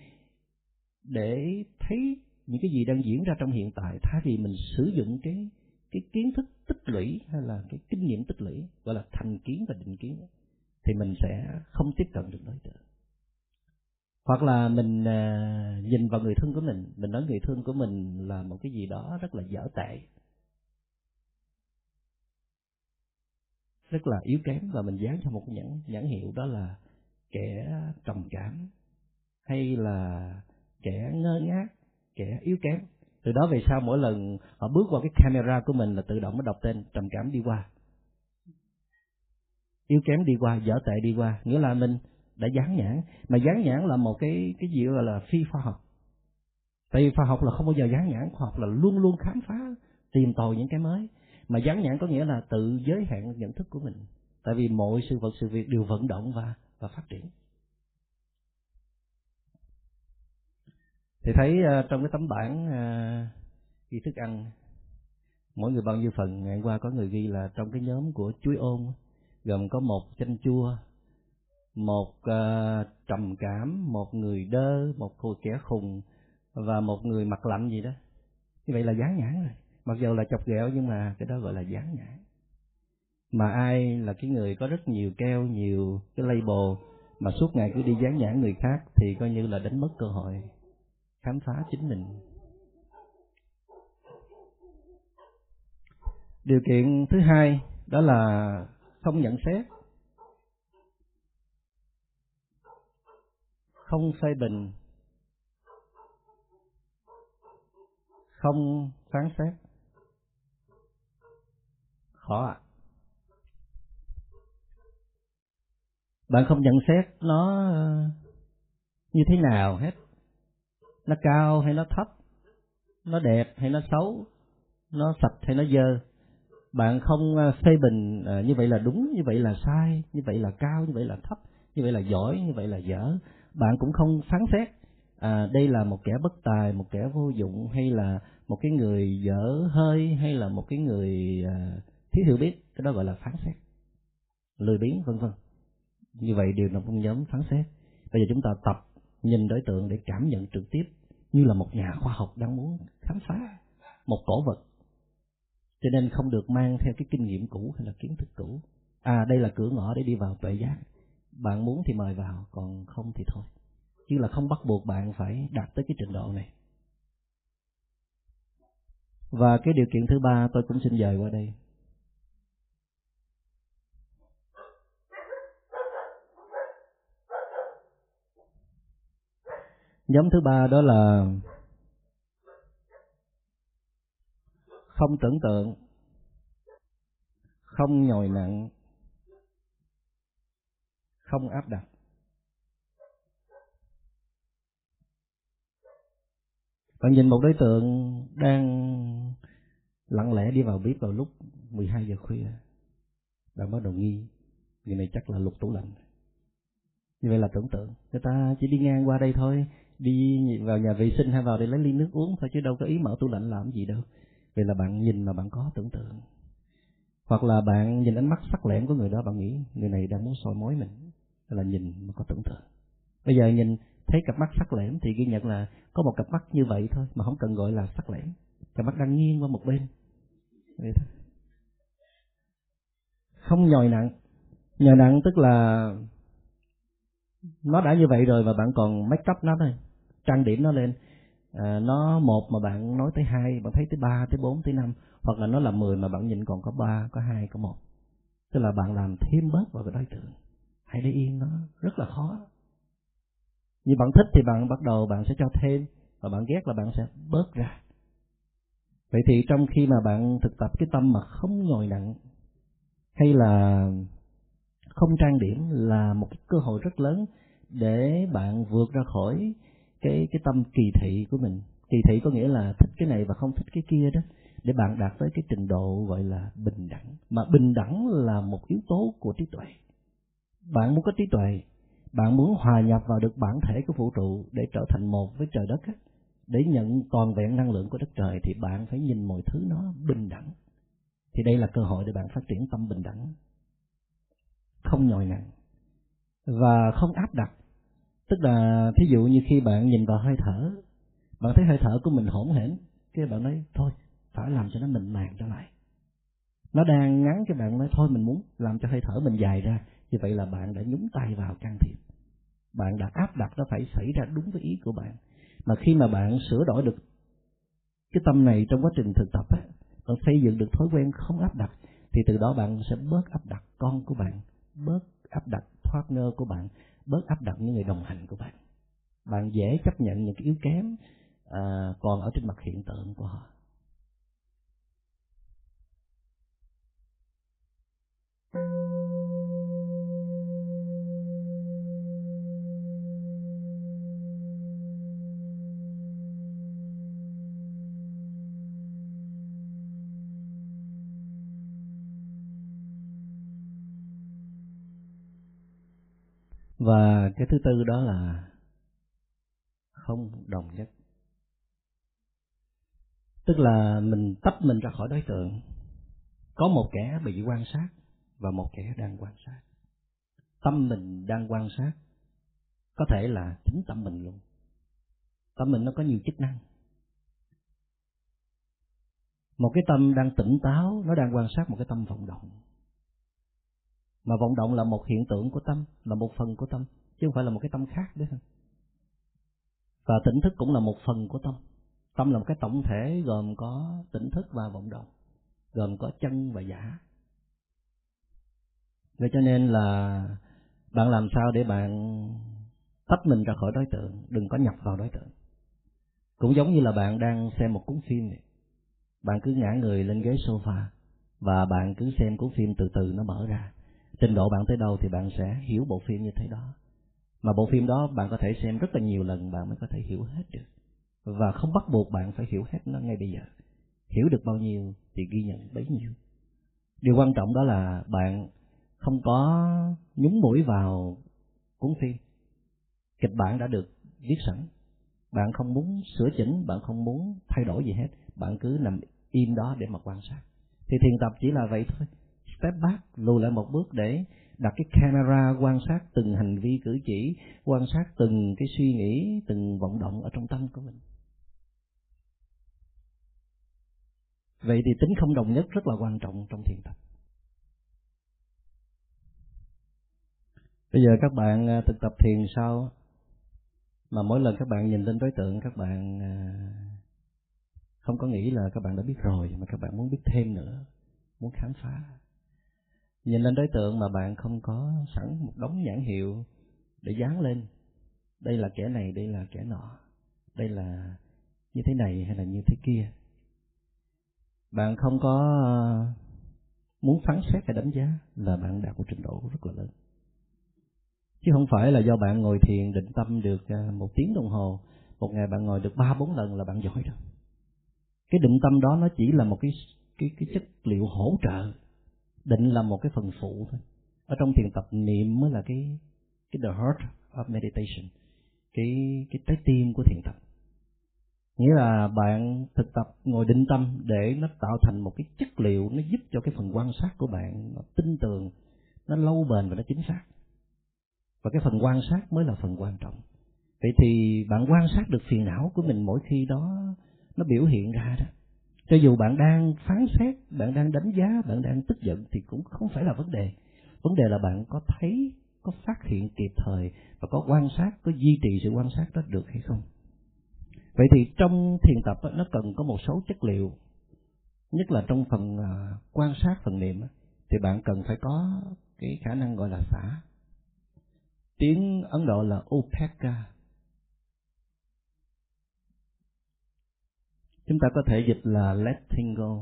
để thấy những cái gì đang diễn ra trong hiện tại, thay vì mình sử dụng cái kiến thức tích lũy hay là cái kinh nghiệm tích lũy, gọi là thành kiến và định kiến, thì mình sẽ không tiếp cận được đối tượng. Hoặc là mình nhìn vào người thân của mình nói người thân của mình là một cái gì đó rất là dở tệ, rất là yếu kém, và mình dán cho một cái nhãn hiệu đó là kẻ trầm cảm, hay là kẻ ngơ ngác, kẻ yếu kém. Từ đó về sau mỗi lần họ bước qua cái camera của mình là tự động nó đọc tên trầm cảm đi qua, yếu kém đi qua, dở tệ đi qua, nghĩa là mình đã dán nhãn. Mà dán nhãn là một cái gì gọi là phi khoa học. Tại vì khoa học là không bao giờ dán nhãn, khoa học là luôn luôn khám phá, tìm tòi những cái mới. Mà dán nhãn có nghĩa là tự giới hạn nhận thức của mình. Tại vì mọi sự vật sự việc đều vận động và phát triển. Thì thấy trong cái tấm bảng ghi thức ăn, mỗi người bao nhiêu phần. Ngày qua có người ghi là trong cái nhóm của chuối ôn gồm có một chanh chua, một trầm cảm, một người đơ, một kẻ khùng và một người mặt lạnh gì đó. Như vậy là dán nhãn rồi. Mặc dù là chọc ghẹo nhưng mà cái đó gọi là dán nhãn. Mà ai là cái người có rất nhiều keo, nhiều cái label mà suốt ngày cứ đi dán nhãn người khác thì coi như là đánh mất cơ hội khám phá chính mình. Điều kiện thứ hai đó là không nhận xét, không phê bình, không phán xét. Khó ạ. Bạn không nhận xét nó như thế nào hết, nó cao hay nó thấp, nó đẹp hay nó xấu, nó sạch hay nó dơ. Bạn không phê bình như vậy là đúng, như vậy là sai, như vậy là cao, như vậy là thấp, như vậy là giỏi, như vậy là dở. Bạn cũng không phán xét đây là một kẻ bất tài, một kẻ vô dụng, hay là một cái người dở hơi, hay là một cái người thiếu hiểu biết. Cái đó gọi là phán xét, lười biếng vân vân. Như vậy đều nằm trong nhóm phán xét. Bây giờ chúng ta tập nhìn đối tượng để cảm nhận trực tiếp, như là một nhà khoa học đang muốn khám phá một cổ vật. Cho nên không được mang theo cái kinh nghiệm cũ hay là kiến thức cũ. Đây là cửa ngõ để đi vào tuệ giác. Bạn muốn thì mời vào, còn không thì thôi. Chứ là không bắt buộc bạn phải đạt tới cái trình độ này. Và cái điều kiện thứ ba tôi cũng xin dời qua đây. Nhóm thứ ba đó là không tưởng tượng, không nhồi nặng, không áp đặt. Bạn nhìn một đối tượng đang lặng lẽ đi vào bếp vào lúc 12 giờ khuya, bạn bắt đầu nghi người này chắc là lục tủ lạnh. Như vậy là tưởng tượng, người ta chỉ đi ngang qua đây thôi, đi vào nhà vệ sinh hay vào để lấy ly nước uống thôi, chứ đâu có ý mở tủ lạnh làm gì đâu. Vậy là bạn nhìn mà bạn có tưởng tượng. Hoặc là bạn nhìn ánh mắt sắc lẹm của người đó, bạn nghĩ người này đang muốn soi mói mình, là nhìn mà có tưởng tượng. Bây giờ nhìn thấy cặp mắt sắc lẻm thì ghi nhận là có một cặp mắt như vậy thôi, mà không cần gọi là sắc lẻm, cặp mắt đang nghiêng qua một bên vậy thôi. Không nhồi nặng. Nhồi nặng tức là nó đã như vậy rồi mà bạn còn make up nó thôi, trang điểm nó lên. Nó 1 mà bạn nói tới 2, bạn thấy tới 3, tới 4, tới 5, hoặc là nó là 10 mà bạn nhìn còn có 3, có 2, có 1. Tức là bạn làm thêm bớt vào cái đối tượng. Hãy để yên nó rất là khó. Như bạn thích thì bạn bắt đầu bạn sẽ cho thêm, và bạn ghét là bạn sẽ bớt ra. Vậy thì trong khi mà bạn thực tập cái tâm mà không nhồi nặng hay là không trang điểm là một cái cơ hội rất lớn để bạn vượt ra khỏi cái tâm kỳ thị của mình. Kỳ thị có nghĩa là thích cái này và không thích cái kia đó, để bạn đạt tới cái trình độ gọi là bình đẳng. Mà bình đẳng là một yếu tố của trí tuệ. Bạn muốn có trí tuệ, bạn muốn hòa nhập vào được bản thể của vũ trụ để trở thành một với trời đất, để nhận toàn vẹn năng lượng của đất trời, thì bạn phải nhìn mọi thứ nó bình đẳng. Thì đây là cơ hội để bạn phát triển tâm bình đẳng, không nhồi nặng và không áp đặt. Tức là thí dụ như khi bạn nhìn vào hơi thở, bạn thấy hơi thở của mình hỗn hển, cái bạn nói thôi phải làm cho nó mịn màng trở lại. Nó đang ngắn, cái bạn nói thôi mình muốn làm cho hơi thở mình dài ra. Như vậy là bạn đã nhúng tay vào can thiệp, bạn đã áp đặt nó phải xảy ra đúng với ý của bạn. Mà khi mà bạn sửa đổi được cái tâm này trong quá trình thực tập á, bạn xây dựng được thói quen không áp đặt, thì từ đó bạn sẽ bớt áp đặt con của bạn, bớt áp đặt partner của bạn, bớt áp đặt những người đồng hành của bạn. Bạn dễ chấp nhận những cái yếu kém còn ở trên mặt hiện tượng của họ. Và cái thứ tư đó là không đồng nhất. Tức là mình tách mình ra khỏi đối tượng. Có một kẻ bị quan sát và một kẻ đang quan sát. Tâm mình đang quan sát có thể là chính tâm mình luôn. Tâm mình nó có nhiều chức năng. Một cái tâm đang tỉnh táo, nó đang quan sát một cái tâm vọng động. Mà vọng động là một hiện tượng của tâm, là một phần của tâm, chứ không phải là một cái tâm khác đấy thôi. Và tỉnh thức cũng là một phần của tâm. Tâm là một cái tổng thể gồm có tỉnh thức và vọng động, gồm có chân và giả. Vậy cho nên là bạn làm sao để bạn tách mình ra khỏi đối tượng, đừng có nhập vào đối tượng. Cũng giống như là bạn đang xem một cuốn phim này. Bạn cứ ngã người lên ghế sofa và bạn cứ xem cuốn phim từ từ nó mở ra. Trình độ bạn tới đâu thì bạn sẽ hiểu bộ phim như thế đó. Mà bộ phim đó bạn có thể xem rất là nhiều lần bạn mới có thể hiểu hết được. Và không bắt buộc bạn phải hiểu hết nó ngay bây giờ. Hiểu được bao nhiêu thì ghi nhận bấy nhiêu. Điều quan trọng đó là bạn không có nhúng mũi vào cuốn phim. Kịch bản đã được viết sẵn. Bạn không muốn sửa chỉnh, bạn không muốn thay đổi gì hết. Bạn cứ nằm im đó để mà quan sát. Thì thiền tập chỉ là vậy thôi. Step back, lùi lại một bước để đặt cái camera quan sát từng hành vi cử chỉ, quan sát từng cái suy nghĩ, từng vọng động ở trong tâm của mình. Vậy thì tính không đồng nhất rất là quan trọng trong thiền tập. Bây giờ các bạn thực tập thiền sao mà mỗi lần các bạn nhìn lên đối tượng, các bạn không có nghĩ là các bạn đã biết rồi, mà các bạn muốn biết thêm nữa, muốn khám phá. Nhìn lên đối tượng mà bạn không có sẵn một đống nhãn hiệu để dán lên. Đây là kẻ này, đây là kẻ nọ, đây là như thế này hay là như thế kia. Bạn không có muốn phán xét hay đánh giá, là bạn đạt một trình độ rất là lớn. Chứ không phải là do bạn ngồi thiền định tâm được 1 tiếng đồng hồ, một ngày bạn ngồi được 3-4 lần là bạn giỏi rồi. Cái định tâm đó nó chỉ là một cái cái chất liệu hỗ trợ. Định là một cái phần phụ thôi. Ở trong thiền tập, niệm mới là cái the heart of meditation, cái trái tim của thiền tập. Nghĩa là bạn thực tập ngồi định tâm để nó tạo thành một cái chất liệu, nó giúp cho cái phần quan sát của bạn nó tinh tường, nó lâu bền và nó chính xác. Và cái phần quan sát mới là phần quan trọng. Vậy thì bạn quan sát được phiền não của mình mỗi khi đó nó biểu hiện ra đó. Cho dù bạn đang phán xét, bạn đang đánh giá, bạn đang tức giận thì cũng không phải là vấn đề. Vấn đề là bạn có thấy, có phát hiện kịp thời và có quan sát, có duy trì sự quan sát đó được hay không. Vậy thì trong thiền tập nó cần có một số chất liệu, nhất là trong phần quan sát, phần niệm thì bạn cần phải có cái khả năng gọi là xả. Tiếng Ấn Độ là upekkha. Chúng ta có thể dịch là letting go.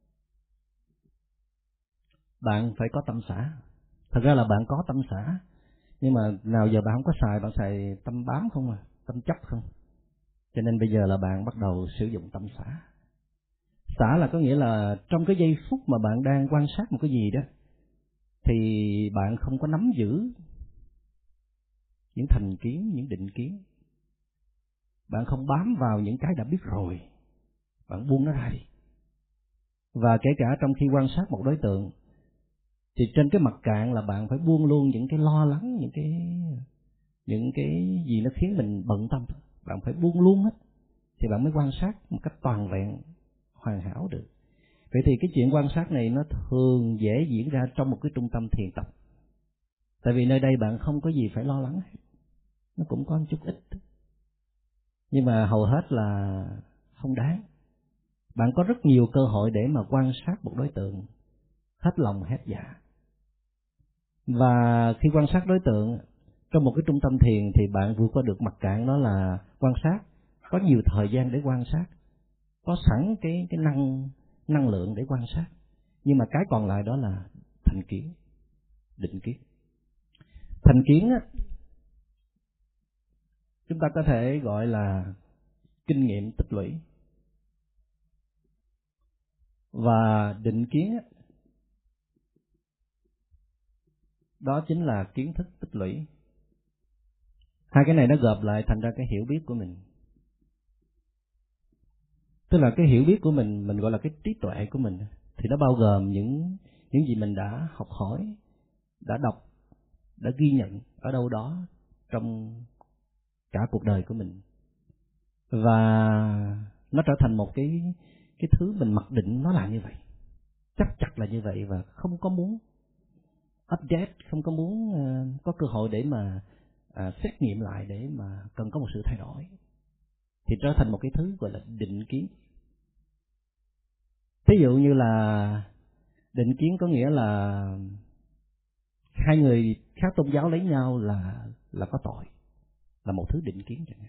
Bạn phải có tâm xả. Thật ra là bạn có tâm xả, nhưng mà nào giờ bạn không có xài, bạn xài tâm bám không à, tâm chấp không. Cho nên bây giờ là bạn bắt đầu sử dụng tâm xả. Xả là có nghĩa là trong cái giây phút mà bạn đang quan sát một cái gì đó thì bạn không có nắm giữ những thành kiến, những định kiến. Bạn không bám vào những cái đã biết rồi. Bạn buông nó ra đi. Và kể cả trong khi quan sát một đối tượng thì trên cái mặt cạn là bạn phải buông luôn những cái lo lắng, những cái gì nó khiến mình bận tâm. Bạn phải buông luôn hết thì bạn mới quan sát một cách toàn vẹn, hoàn hảo được. Vậy thì cái chuyện quan sát này nó thường dễ diễn ra trong một cái trung tâm thiền tập. Tại vì nơi đây bạn không có gì phải lo lắng hết. Nó cũng có một chút ít, nhưng mà hầu hết là không đáng. Bạn có rất nhiều cơ hội để mà quan sát một đối tượng hết lòng hết dạ. Và khi quan sát đối tượng trong một cái trung tâm thiền thì bạn vượt qua được mặc cạn đó là quan sát, có nhiều thời gian để quan sát, có sẵn cái năng lượng để quan sát. Nhưng mà cái còn lại đó là thành kiến, định kiến. Thành kiến á, chúng ta có thể gọi là kinh nghiệm tích lũy. Và định kiến á, đó chính là kiến thức tích lũy. Hai cái này nó gộp lại thành ra cái hiểu biết của mình. Tức là cái hiểu biết của mình gọi là cái trí tuệ của mình, thì nó bao gồm những gì mình đã học hỏi, đã đọc, đã ghi nhận ở đâu đó trong cả cuộc đời của mình. Và nó trở thành một cái thứ mình mặc định nó là như vậy, chắc chắn là như vậy, và không có muốn update, không có muốn có cơ hội để mà xét nghiệm lại, để mà cần có một sự thay đổi, thì trở thành một cái thứ gọi là định kiến. Ví dụ như là định kiến có nghĩa là hai người khác tôn giáo lấy nhau là có tội, là một thứ định kiến chẳng hạn.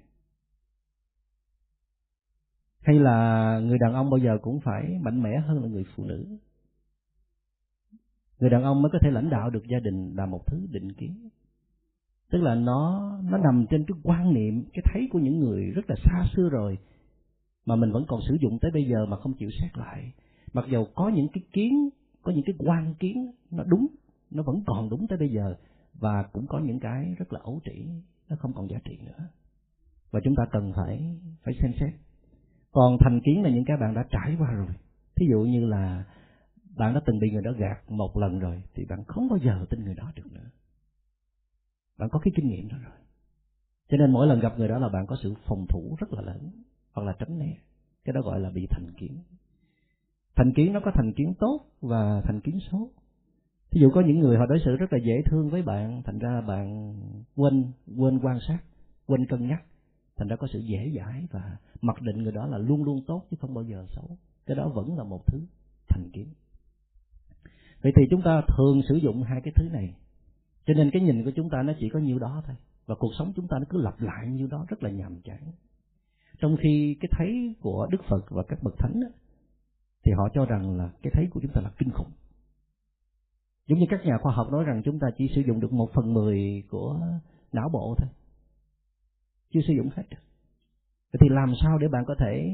Hay là người đàn ông bao giờ cũng phải mạnh mẽ hơn là người phụ nữ, người đàn ông mới có thể lãnh đạo được gia đình, là một thứ định kiến. Tức là nó nằm trên cái quan niệm, cái thấy của những người rất là xa xưa rồi, mà mình vẫn còn sử dụng tới bây giờ mà không chịu xét lại. Mặc dầu có những cái kiến, có những cái quan kiến nó đúng, nó vẫn còn đúng tới bây giờ, và cũng có những cái rất là ấu trĩ, nó không còn giá trị nữa, và chúng ta cần phải xem xét. Còn thành kiến là những cái bạn đã trải qua rồi. Thí dụ như là bạn đã từng bị người đó gạt một lần rồi thì bạn không bao giờ tin người đó được nữa. Bạn có cái kinh nghiệm đó rồi, cho nên mỗi lần gặp người đó là bạn có sự phòng thủ rất là lớn, hoặc là tránh né. Cái đó gọi là bị thành kiến. Thành kiến nó có thành kiến tốt và thành kiến xấu. Ví dụ có những người họ đối xử rất là dễ thương với bạn, thành ra bạn quên quan sát, quên cân nhắc, thành ra có sự dễ dãi và mặc định người đó là luôn luôn tốt chứ không bao giờ xấu. Cái đó vẫn là một thứ thành kiến. Vậy thì chúng ta thường sử dụng hai cái thứ này, cho nên cái nhìn của chúng ta nó chỉ có nhiêu đó thôi, và cuộc sống chúng ta nó cứ lặp lại nhiêu đó, rất là nhàm chán. Trong khi cái thấy của Đức Phật và các bậc thánh đó, thì họ cho rằng là cái thấy của chúng ta là kinh khủng. Giống như các nhà khoa học nói rằng chúng ta chỉ sử dụng được 1/10 của não bộ thôi, chưa sử dụng hết. Vậy thì làm sao để bạn có thể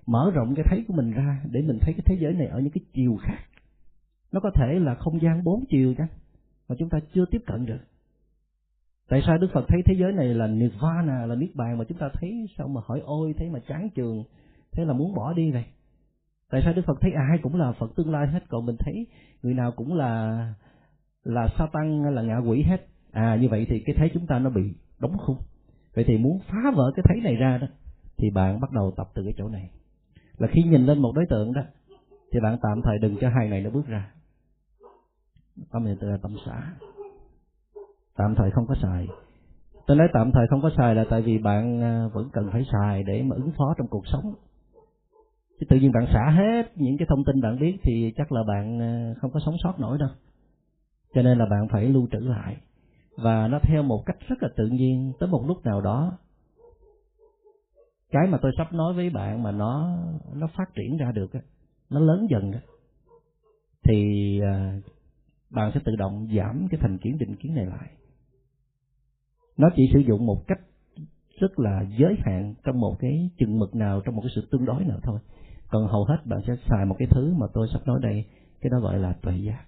mở rộng cái thấy của mình ra để mình thấy cái thế giới này ở những cái chiều khác. Nó có thể là không gian 4 chiều chăng mà chúng ta chưa tiếp cận được. Tại sao Đức Phật thấy thế giới này là Nirvana, là Niết Bàn, mà chúng ta thấy sao mà hỏi ôi, thấy mà chán chường, thế là muốn bỏ đi vậy? Tại sao Đức Phật thấy ai cũng là Phật tương lai hết, còn mình thấy người nào cũng là Satan, là ngạ quỷ hết? Như vậy thì cái thấy chúng ta nó bị đóng khung. Vậy thì muốn phá vỡ cái thấy này ra đó, thì bạn bắt đầu tập từ cái chỗ này. Là khi nhìn lên một đối tượng đó, thì bạn tạm thời đừng cho hai này nó bước ra. Tâm này là tâm xả, tạm thời không có xài. Tôi nói tạm thời không có xài là tại vì bạn vẫn cần phải xài để mà ứng phó trong cuộc sống. Chứ tự nhiên bạn xả hết những cái thông tin bạn biết thì chắc là bạn không có sống sót nổi đâu. Cho nên là bạn phải lưu trữ lại, và nó theo một cách rất là tự nhiên. Tới một lúc nào đó, cái mà tôi sắp nói với bạn mà nó phát triển ra được, nó lớn dần, thì bạn sẽ tự động giảm cái thành kiến định kiến này lại. Nó chỉ sử dụng một cách rất là giới hạn trong một cái chừng mực nào, trong một cái sự tương đối nào thôi. Còn hầu hết bạn sẽ xài một cái thứ mà tôi sắp nói đây, cái đó gọi là tuệ giác.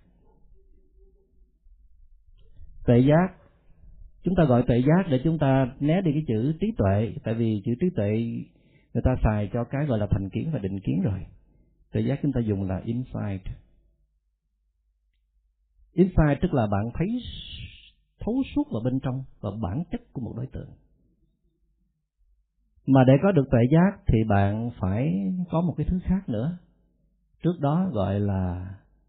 Tuệ giác, chúng ta gọi tuệ giác để chúng ta né đi cái chữ trí tuệ, tại vì chữ trí tuệ người ta xài cho cái gọi là thành kiến và định kiến rồi. Tuệ giác chúng ta dùng là insight. Insight tức là bạn thấy thấu suốt vào bên trong và bản chất của một đối tượng. Mà để có được tuệ giác thì bạn phải có một cái thứ khác nữa. Trước đó gọi là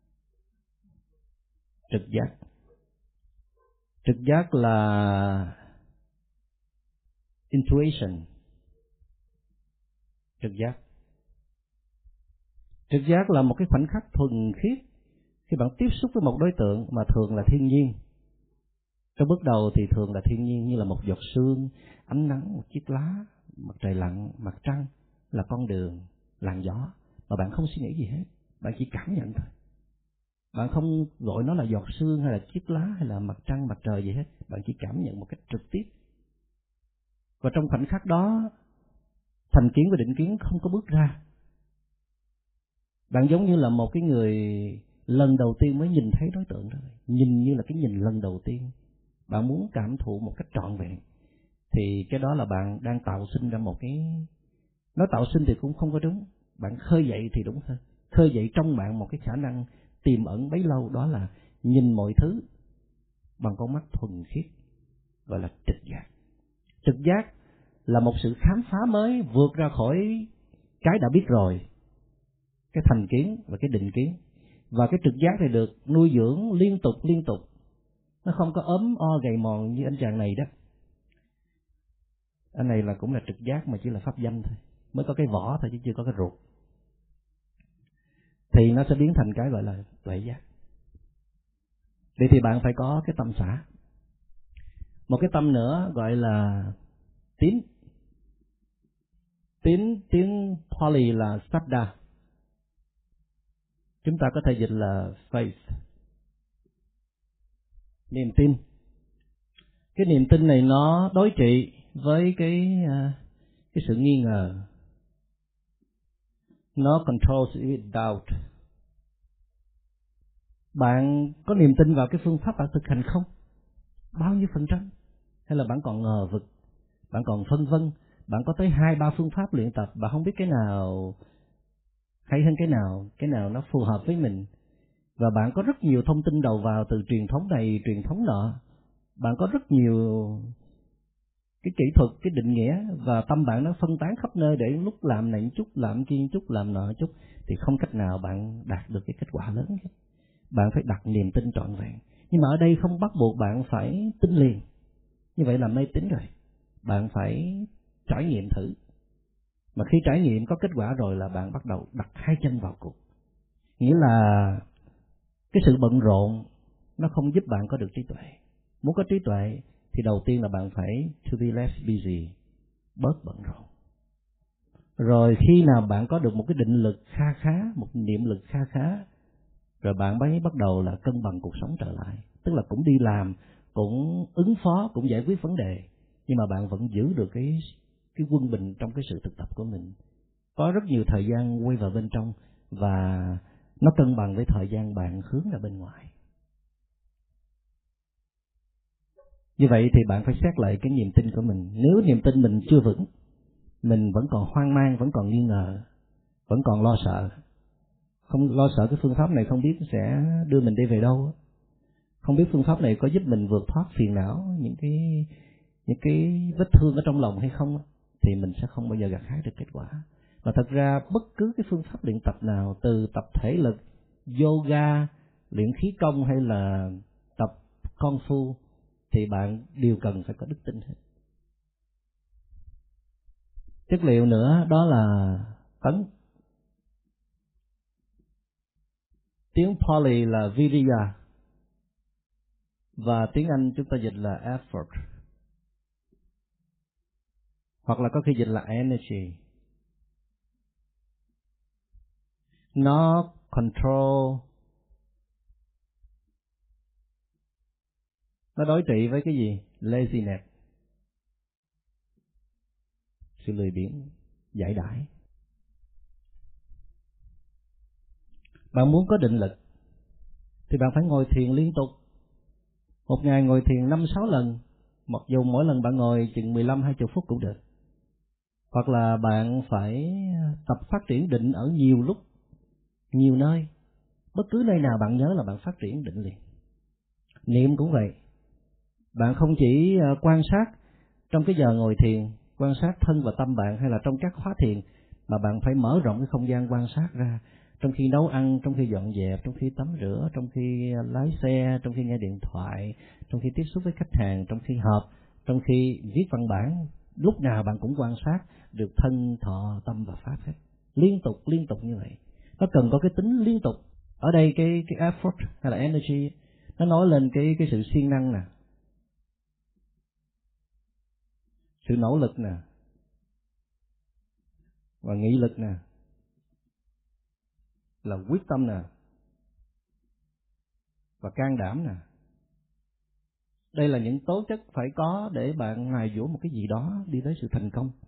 trực giác. Trực giác là intuition. Trực giác. Trực giác là một cái khoảnh khắc thuần khiết khi bạn tiếp xúc với một đối tượng mà thường là thiên nhiên. Trong bước đầu thì thường là thiên nhiên, như là một giọt sương, ánh nắng, một chiếc lá, mặt trời lặn, mặt trăng, là con đường, làn gió, mà bạn không suy nghĩ gì hết, bạn chỉ cảm nhận thôi. Bạn không gọi nó là giọt sương hay là chiếc lá hay là mặt trăng, mặt trời gì hết, bạn chỉ cảm nhận một cách trực tiếp. Và trong khoảnh khắc đó, thành kiến và định kiến không có bước ra. Bạn giống như là một cái người lần đầu tiên mới nhìn thấy đối tượng đó, nhìn như là cái nhìn lần đầu tiên. Bạn muốn cảm thụ một cách trọn vẹn, thì cái đó là bạn đang tạo sinh ra một cái, nói tạo sinh thì cũng không có đúng, bạn khơi dậy thì đúng hơn. Khơi dậy trong bạn một cái khả năng tiềm ẩn bấy lâu, đó là nhìn mọi thứ bằng con mắt thuần khiết, gọi là trực giác. Trực giác là một sự khám phá mới, vượt ra khỏi cái đã biết rồi, cái thành kiến và cái định kiến. Và cái trực giác này được nuôi dưỡng liên tục, nó không có ốm o gầy mòn như anh chàng này đó. Anh này là cũng là trực giác mà chỉ là pháp danh thôi, mới có cái vỏ thôi chứ chưa có cái ruột. Thì nó sẽ biến thành cái gọi là tuệ giác. Vậy thì bạn phải có cái tâm xả. Một cái tâm nữa gọi là tín. Tín tiếng Pali là Saddha. Chúng ta có thể dịch là faith, niềm tin. Cái niềm tin này nó đối trị với cái sự nghi ngờ. Nó controls with doubt. Bạn có niềm tin vào cái phương pháp bạn thực hành không? Bao nhiêu %? Hay là bạn còn ngờ vực, bạn còn phân vân, bạn có tới 2-3 phương pháp luyện tập, bạn không biết cái nào hay hơn cái nào nó phù hợp với mình. Và bạn có rất nhiều thông tin đầu vào từ truyền thống này, truyền thống nọ. Bạn có rất nhiều cái kỹ thuật, cái định nghĩa, và tâm bạn nó phân tán khắp nơi, để lúc làm này chút, làm kia chút, làm nọ chút, thì không cách nào bạn đạt được cái kết quả lớn hết. Bạn phải đặt niềm tin trọn vẹn. Nhưng mà ở đây không bắt buộc bạn phải tin liền, như vậy là mê tín rồi. Bạn phải trải nghiệm thử. Mà khi trải nghiệm có kết quả rồi là bạn bắt đầu đặt 2 chân vào cuộc. Nghĩa là cái sự bận rộn nó không giúp bạn có được trí tuệ. Muốn có trí tuệ thì đầu tiên là bạn phải to be less busy, bớt bận rộn. Rồi khi nào bạn có được một cái định lực kha khá, một niệm lực kha khá, rồi bạn mới bắt đầu là cân bằng cuộc sống trở lại. Tức là cũng đi làm, cũng ứng phó, cũng giải quyết vấn đề, nhưng mà bạn vẫn giữ được cái quân bình trong cái sự thực tập của mình. có rất nhiều thời gian quay vào bên trong và nó cân bằng với thời gian bạn hướng ra bên ngoài. Như vậy thì bạn phải xét lại cái niềm tin của mình. Nếu niềm tin mình chưa vững, mình vẫn còn hoang mang, vẫn còn nghi ngờ, vẫn còn lo sợ. Không lo sợ cái phương pháp này không biết sẽ đưa mình đi về đâu, không biết phương pháp này có giúp mình vượt thoát phiền não, những cái vết thương ở trong lòng hay không, thì mình sẽ không bao giờ gặt hái được kết quả. Và thật ra bất cứ cái phương pháp luyện tập nào, từ tập thể lực, yoga, luyện khí công hay là tập công phu, thì bạn đều cần phải có đức tin hết. Chất liệu nữa đó là tấn. Tiếng Pali là Viriya và tiếng Anh chúng ta dịch là effort, hoặc là có khi dịch là energy. Nó control, nó đối trị với cái gì? Laziness, sự lười biếng, giải đãi. Bạn muốn có định lực thì bạn phải ngồi thiền liên tục. Một ngày ngồi thiền 5-6 lần, mặc dù mỗi lần bạn ngồi chừng 15-20 phút cũng được. Hoặc là bạn phải tập phát triển định ở nhiều lúc, nhiều nơi. Bất cứ nơi nào bạn nhớ là bạn phát triển định liền. Niệm cũng vậy. Bạn không chỉ quan sát trong cái giờ ngồi thiền, quan sát thân và tâm bạn, hay là trong các khóa thiền, mà bạn phải mở rộng cái không gian quan sát ra. Trong khi nấu ăn, trong khi dọn dẹp, trong khi tắm rửa, trong khi lái xe, trong khi nghe điện thoại, trong khi tiếp xúc với khách hàng, trong khi họp, trong khi viết văn bản, lúc nào bạn cũng quan sát được thân, thọ, tâm và pháp hết. Liên tục như vậy. Nó cần có cái tính liên tục. Ở đây cái effort hay là energy, nó nói lên cái sự siêng năng nè, sự nỗ lực nè, và nghị lực nè, là quyết tâm nè, và can đảm nè. Đây là những tố chất phải có để bạn mài dũa một cái gì đó đi tới sự thành công.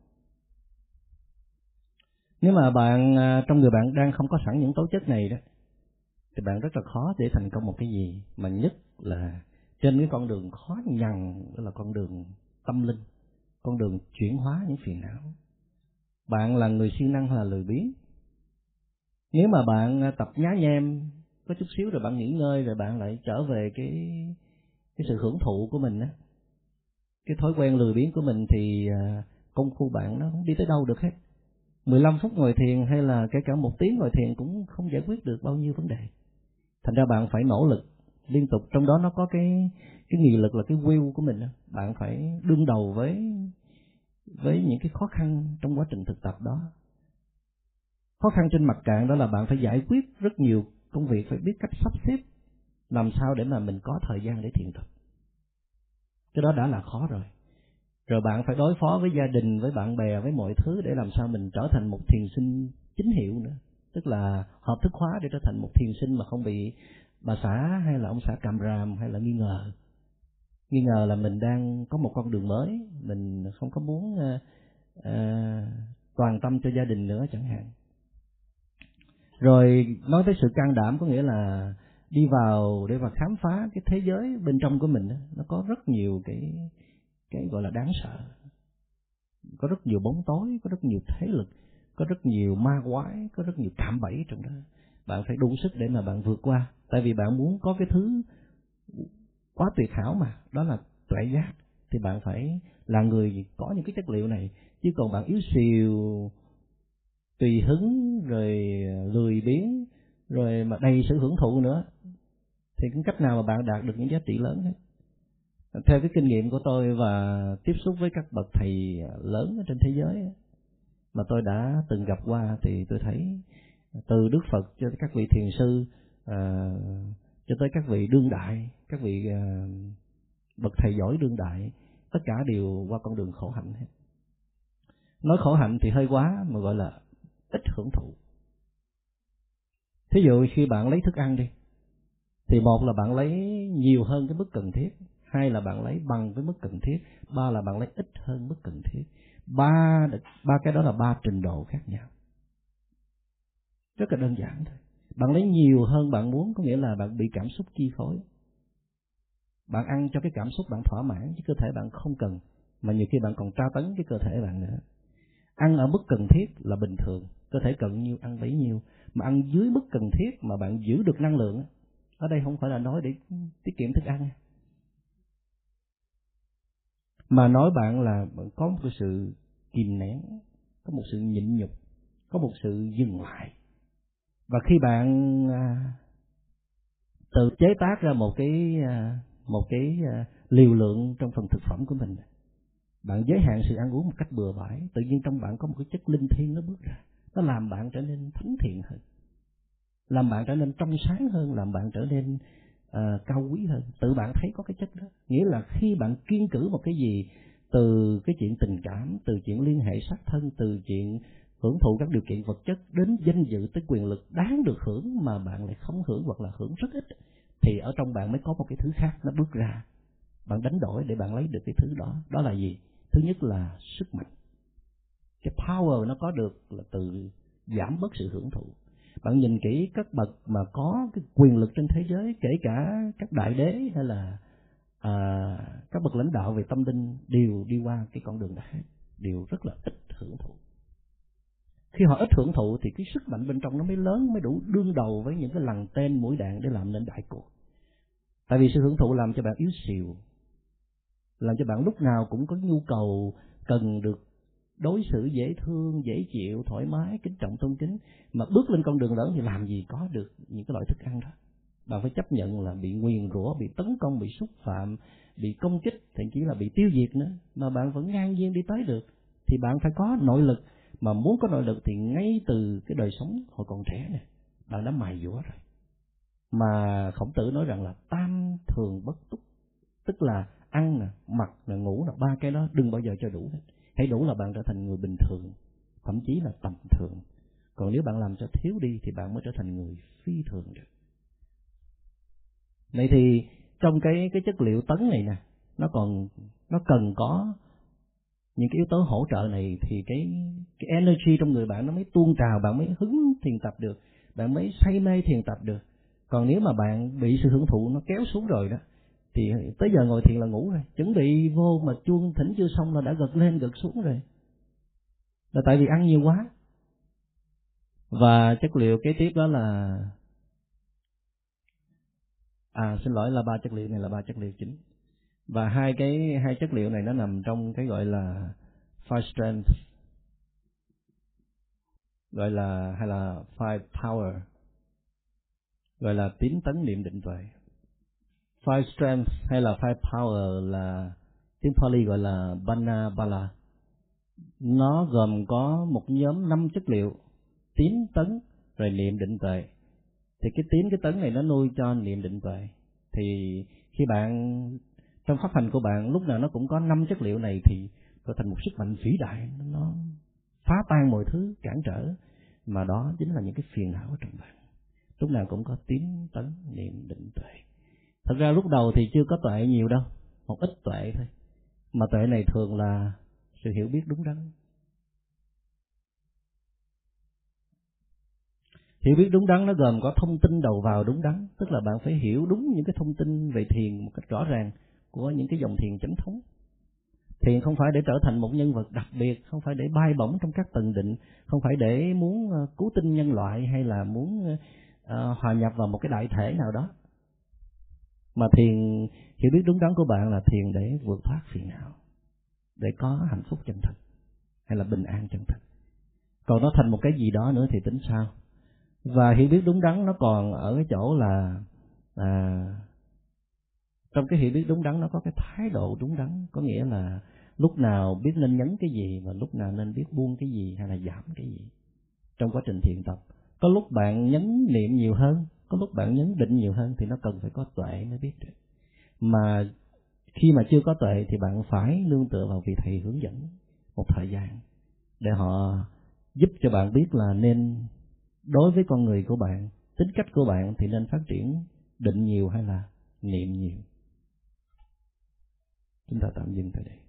Nếu mà bạn trong người bạn đang không có sẵn những tố chất này đó, thì bạn rất là khó để thành công một cái gì, mà nhất là trên cái con đường khó nhằn, đó là con đường tâm linh, con đường chuyển hóa những phiền não. Bạn là người siêng năng hay là lười biếng? Nếu mà bạn tập nhá nhem có chút xíu rồi bạn nghỉ ngơi, rồi bạn lại trở về cái sự hưởng thụ của mình á, cái thói quen lười biếng của mình, thì công phu bạn nó không đi tới đâu được hết. 15 phút ngồi thiền hay là kể cả 1 tiếng ngồi thiền cũng không giải quyết được bao nhiêu vấn đề. Thành ra bạn phải nỗ lực liên tục, trong đó nó có cái nghị lực là cái will của mình. Bạn phải đương đầu với những cái khó khăn trong quá trình thực tập đó. Khó khăn trên mặt cạn đó là bạn phải giải quyết rất nhiều công việc, phải biết cách sắp xếp làm sao để mà mình có thời gian để thiền tập. Cái đó đã là khó rồi. Rồi bạn phải đối phó với gia đình, với bạn bè, với mọi thứ để làm sao mình trở thành một thiền sinh chính hiệu nữa. Tức là hợp thức hóa để trở thành một thiền sinh mà không bị bà xã hay là ông xã càm ràm hay là nghi ngờ. Nghi ngờ là mình đang có một con đường mới, mình không có muốn toàn tâm cho gia đình nữa chẳng hạn. Rồi nói tới sự can đảm có nghĩa là đi vào để mà khám phá cái thế giới bên trong của mình. Nó có rất nhiều cái gọi là đáng sợ, có rất nhiều bóng tối, có rất nhiều thế lực, có rất nhiều ma quái, có rất nhiều cạm bẫy trong đó. Bạn phải đủ sức để mà bạn vượt qua, tại vì bạn muốn có cái thứ quá tuyệt hảo mà, đó là tuệ giác, thì bạn phải là người có những cái chất liệu này. Chứ còn bạn yếu xìu, tùy hứng, rồi lười biếng, rồi mà đầy sự hưởng thụ nữa, thì cũng cách nào mà bạn đạt được những giá trị lớn hết. Theo cái kinh nghiệm của tôi và tiếp xúc với các bậc thầy lớn ở trên thế giới mà tôi đã từng gặp qua, thì tôi thấy từ Đức Phật cho tới các vị thiền sư, cho tới các vị đương đại, các vị bậc thầy giỏi đương đại, tất cả đều qua con đường khổ hạnh hết. Nói khổ hạnh thì hơi quá, mà gọi là ít hưởng thụ. Thí dụ khi bạn lấy thức ăn đi, thì một là bạn lấy nhiều hơn cái mức cần thiết, hai là bạn lấy bằng với mức cần thiết, ba là bạn lấy ít hơn mức cần thiết. Ba cái đó là 3 trình độ khác nhau. Rất là đơn giản thôi. Bạn lấy nhiều hơn bạn muốn, có nghĩa là bạn bị cảm xúc chi phối. Bạn ăn cho cái cảm xúc bạn thỏa mãn, chứ cơ thể bạn không cần, mà nhiều khi bạn còn tra tấn cái cơ thể bạn nữa. Ăn ở mức cần thiết là bình thường, cơ thể cần nhiêu ăn bấy nhiêu, mà ăn dưới mức cần thiết mà bạn giữ được năng lượng, ở đây không phải là nói để tiết kiệm thức ăn, mà nói bạn là bạn có một sự kìm nén, có một sự nhịn nhục, có một sự dừng lại. Và khi bạn tự chế tác ra một cái liều lượng trong phần thực phẩm của mình, bạn giới hạn sự ăn uống một cách bừa bãi, tự nhiên trong bạn có một cái chất linh thiêng nó bước ra, nó làm bạn trở nên thánh thiện hơn, làm bạn trở nên trong sáng hơn, làm bạn trở nên cao quý hơn. Tự bạn thấy có cái chất đó. Nghĩa là khi bạn kiêng cữ một cái gì, từ cái chuyện tình cảm, từ chuyện liên hệ sát thân, từ chuyện hưởng thụ các điều kiện vật chất, đến danh dự, tới quyền lực đáng được hưởng mà bạn lại không hưởng hoặc là hưởng rất ít, thì ở trong bạn mới có một cái thứ khác nó bước ra. Bạn đánh đổi để bạn lấy được cái thứ đó. Đó là gì? Thứ nhất là sức mạnh. Cái power nó có được là từ giảm bớt sự hưởng thụ. Bạn nhìn kỹ các bậc mà có cái quyền lực trên thế giới, kể cả các đại đế hay là các bậc lãnh đạo về tâm linh, đều đi qua cái con đường đó, đều rất là ít hưởng thụ. Khi họ ít hưởng thụ thì cái sức mạnh bên trong nó mới lớn, mới đủ đương đầu với những cái lằn tên mũi đạn để làm nên đại cuộc. Tại vì sự hưởng thụ làm cho bạn yếu xìu, làm cho bạn lúc nào cũng có nhu cầu cần được đối xử dễ thương, dễ chịu, thoải mái, kính trọng, tôn kính. Mà bước lên con đường lớn thì làm gì có được những cái loại thức ăn đó. Bạn phải chấp nhận là bị nguyền rủa, bị tấn công, bị xúc phạm, bị công kích, thậm chí là bị tiêu diệt nữa, mà bạn vẫn ngang nhiên đi tới được. Thì bạn phải có nội lực. Mà muốn có nội lực thì ngay từ cái đời sống hồi còn trẻ này, bạn đã mài dũa rồi. Mà Khổng Tử nói rằng là tam thường bất túc, tức là ăn nè, mặc nè, ngủ nè, ba cái đó đừng bao giờ cho đủ hết. Hãy đủ là bạn trở thành người bình thường, thậm chí là tầm thường. Còn nếu bạn làm cho thiếu đi thì bạn mới trở thành người phi thường được. Vậy thì trong cái chất liệu tấn này nè, nó cần có những cái yếu tố hỗ trợ này thì cái energy trong người bạn nó mới tuôn trào, bạn mới hứng thiền tập được, bạn mới say mê thiền tập được. Còn nếu mà bạn bị sự hưởng thụ nó kéo xuống rồi đó, thì tới giờ ngồi thiền là ngủ rồi, chuẩn bị vô mà chuông thỉnh chưa xong là đã gật lên gật xuống rồi, là tại vì ăn nhiều quá. Và chất liệu kế tiếp đó là là 3 chất liệu này là 3 chất liệu chính. Và hai chất liệu này nó nằm trong cái gọi là five strength, gọi là hay là five power, gọi là tín tấn niệm định tuệ. Five strength hay là five power là tiếng Pali gọi là Bana Bala. Nó gồm có một nhóm 5 chất liệu: tín, tấn, rồi niệm, định, tuệ. Thì cái tín, cái tấn này nó nuôi cho niệm, định, tuệ. Thì khi bạn trong pháp hành của bạn lúc nào nó cũng có 5 chất liệu này thì trở thành một sức mạnh vĩ đại, nó phá tan mọi thứ cản trở, mà đó chính là những cái phiền não ở trong bạn. Lúc nào cũng có tín, tấn, niệm, định, tuệ. Thật ra lúc đầu thì chưa có tuệ nhiều đâu, một ít tuệ thôi. Mà tuệ này thường là sự hiểu biết đúng đắn. Hiểu biết đúng đắn nó gồm có thông tin đầu vào đúng đắn, tức là bạn phải hiểu đúng những cái thông tin về thiền một cách rõ ràng của những cái dòng thiền chánh thống. Thiền không phải để trở thành một nhân vật đặc biệt, không phải để bay bổng trong các tầng định, không phải để muốn cứu tinh nhân loại hay là muốn hòa nhập vào một cái đại thể nào đó. Mà thiền, hiểu biết đúng đắn của bạn là thiền để vượt thoát phiền não, để có hạnh phúc chân thật hay là bình an chân thật. Còn nó thành một cái gì đó nữa thì tính sao? Và hiểu biết đúng đắn nó còn ở cái chỗ là trong cái hiểu biết đúng đắn nó có cái thái độ đúng đắn, có nghĩa là lúc nào biết nên nhấn cái gì và lúc nào nên biết buông cái gì hay là giảm cái gì. Trong quá trình thiền tập, có lúc bạn nhấn niệm nhiều hơn, có lúc bạn nhấn định nhiều hơn thì nó cần phải có tuệ mới biết được. Mà khi mà chưa có tuệ thì bạn phải nương tựa vào vị thầy hướng dẫn một thời gian để họ giúp cho bạn biết là nên đối với con người của bạn, tính cách của bạn thì nên phát triển định nhiều hay là niệm nhiều. Chúng ta tạm dừng tại đây.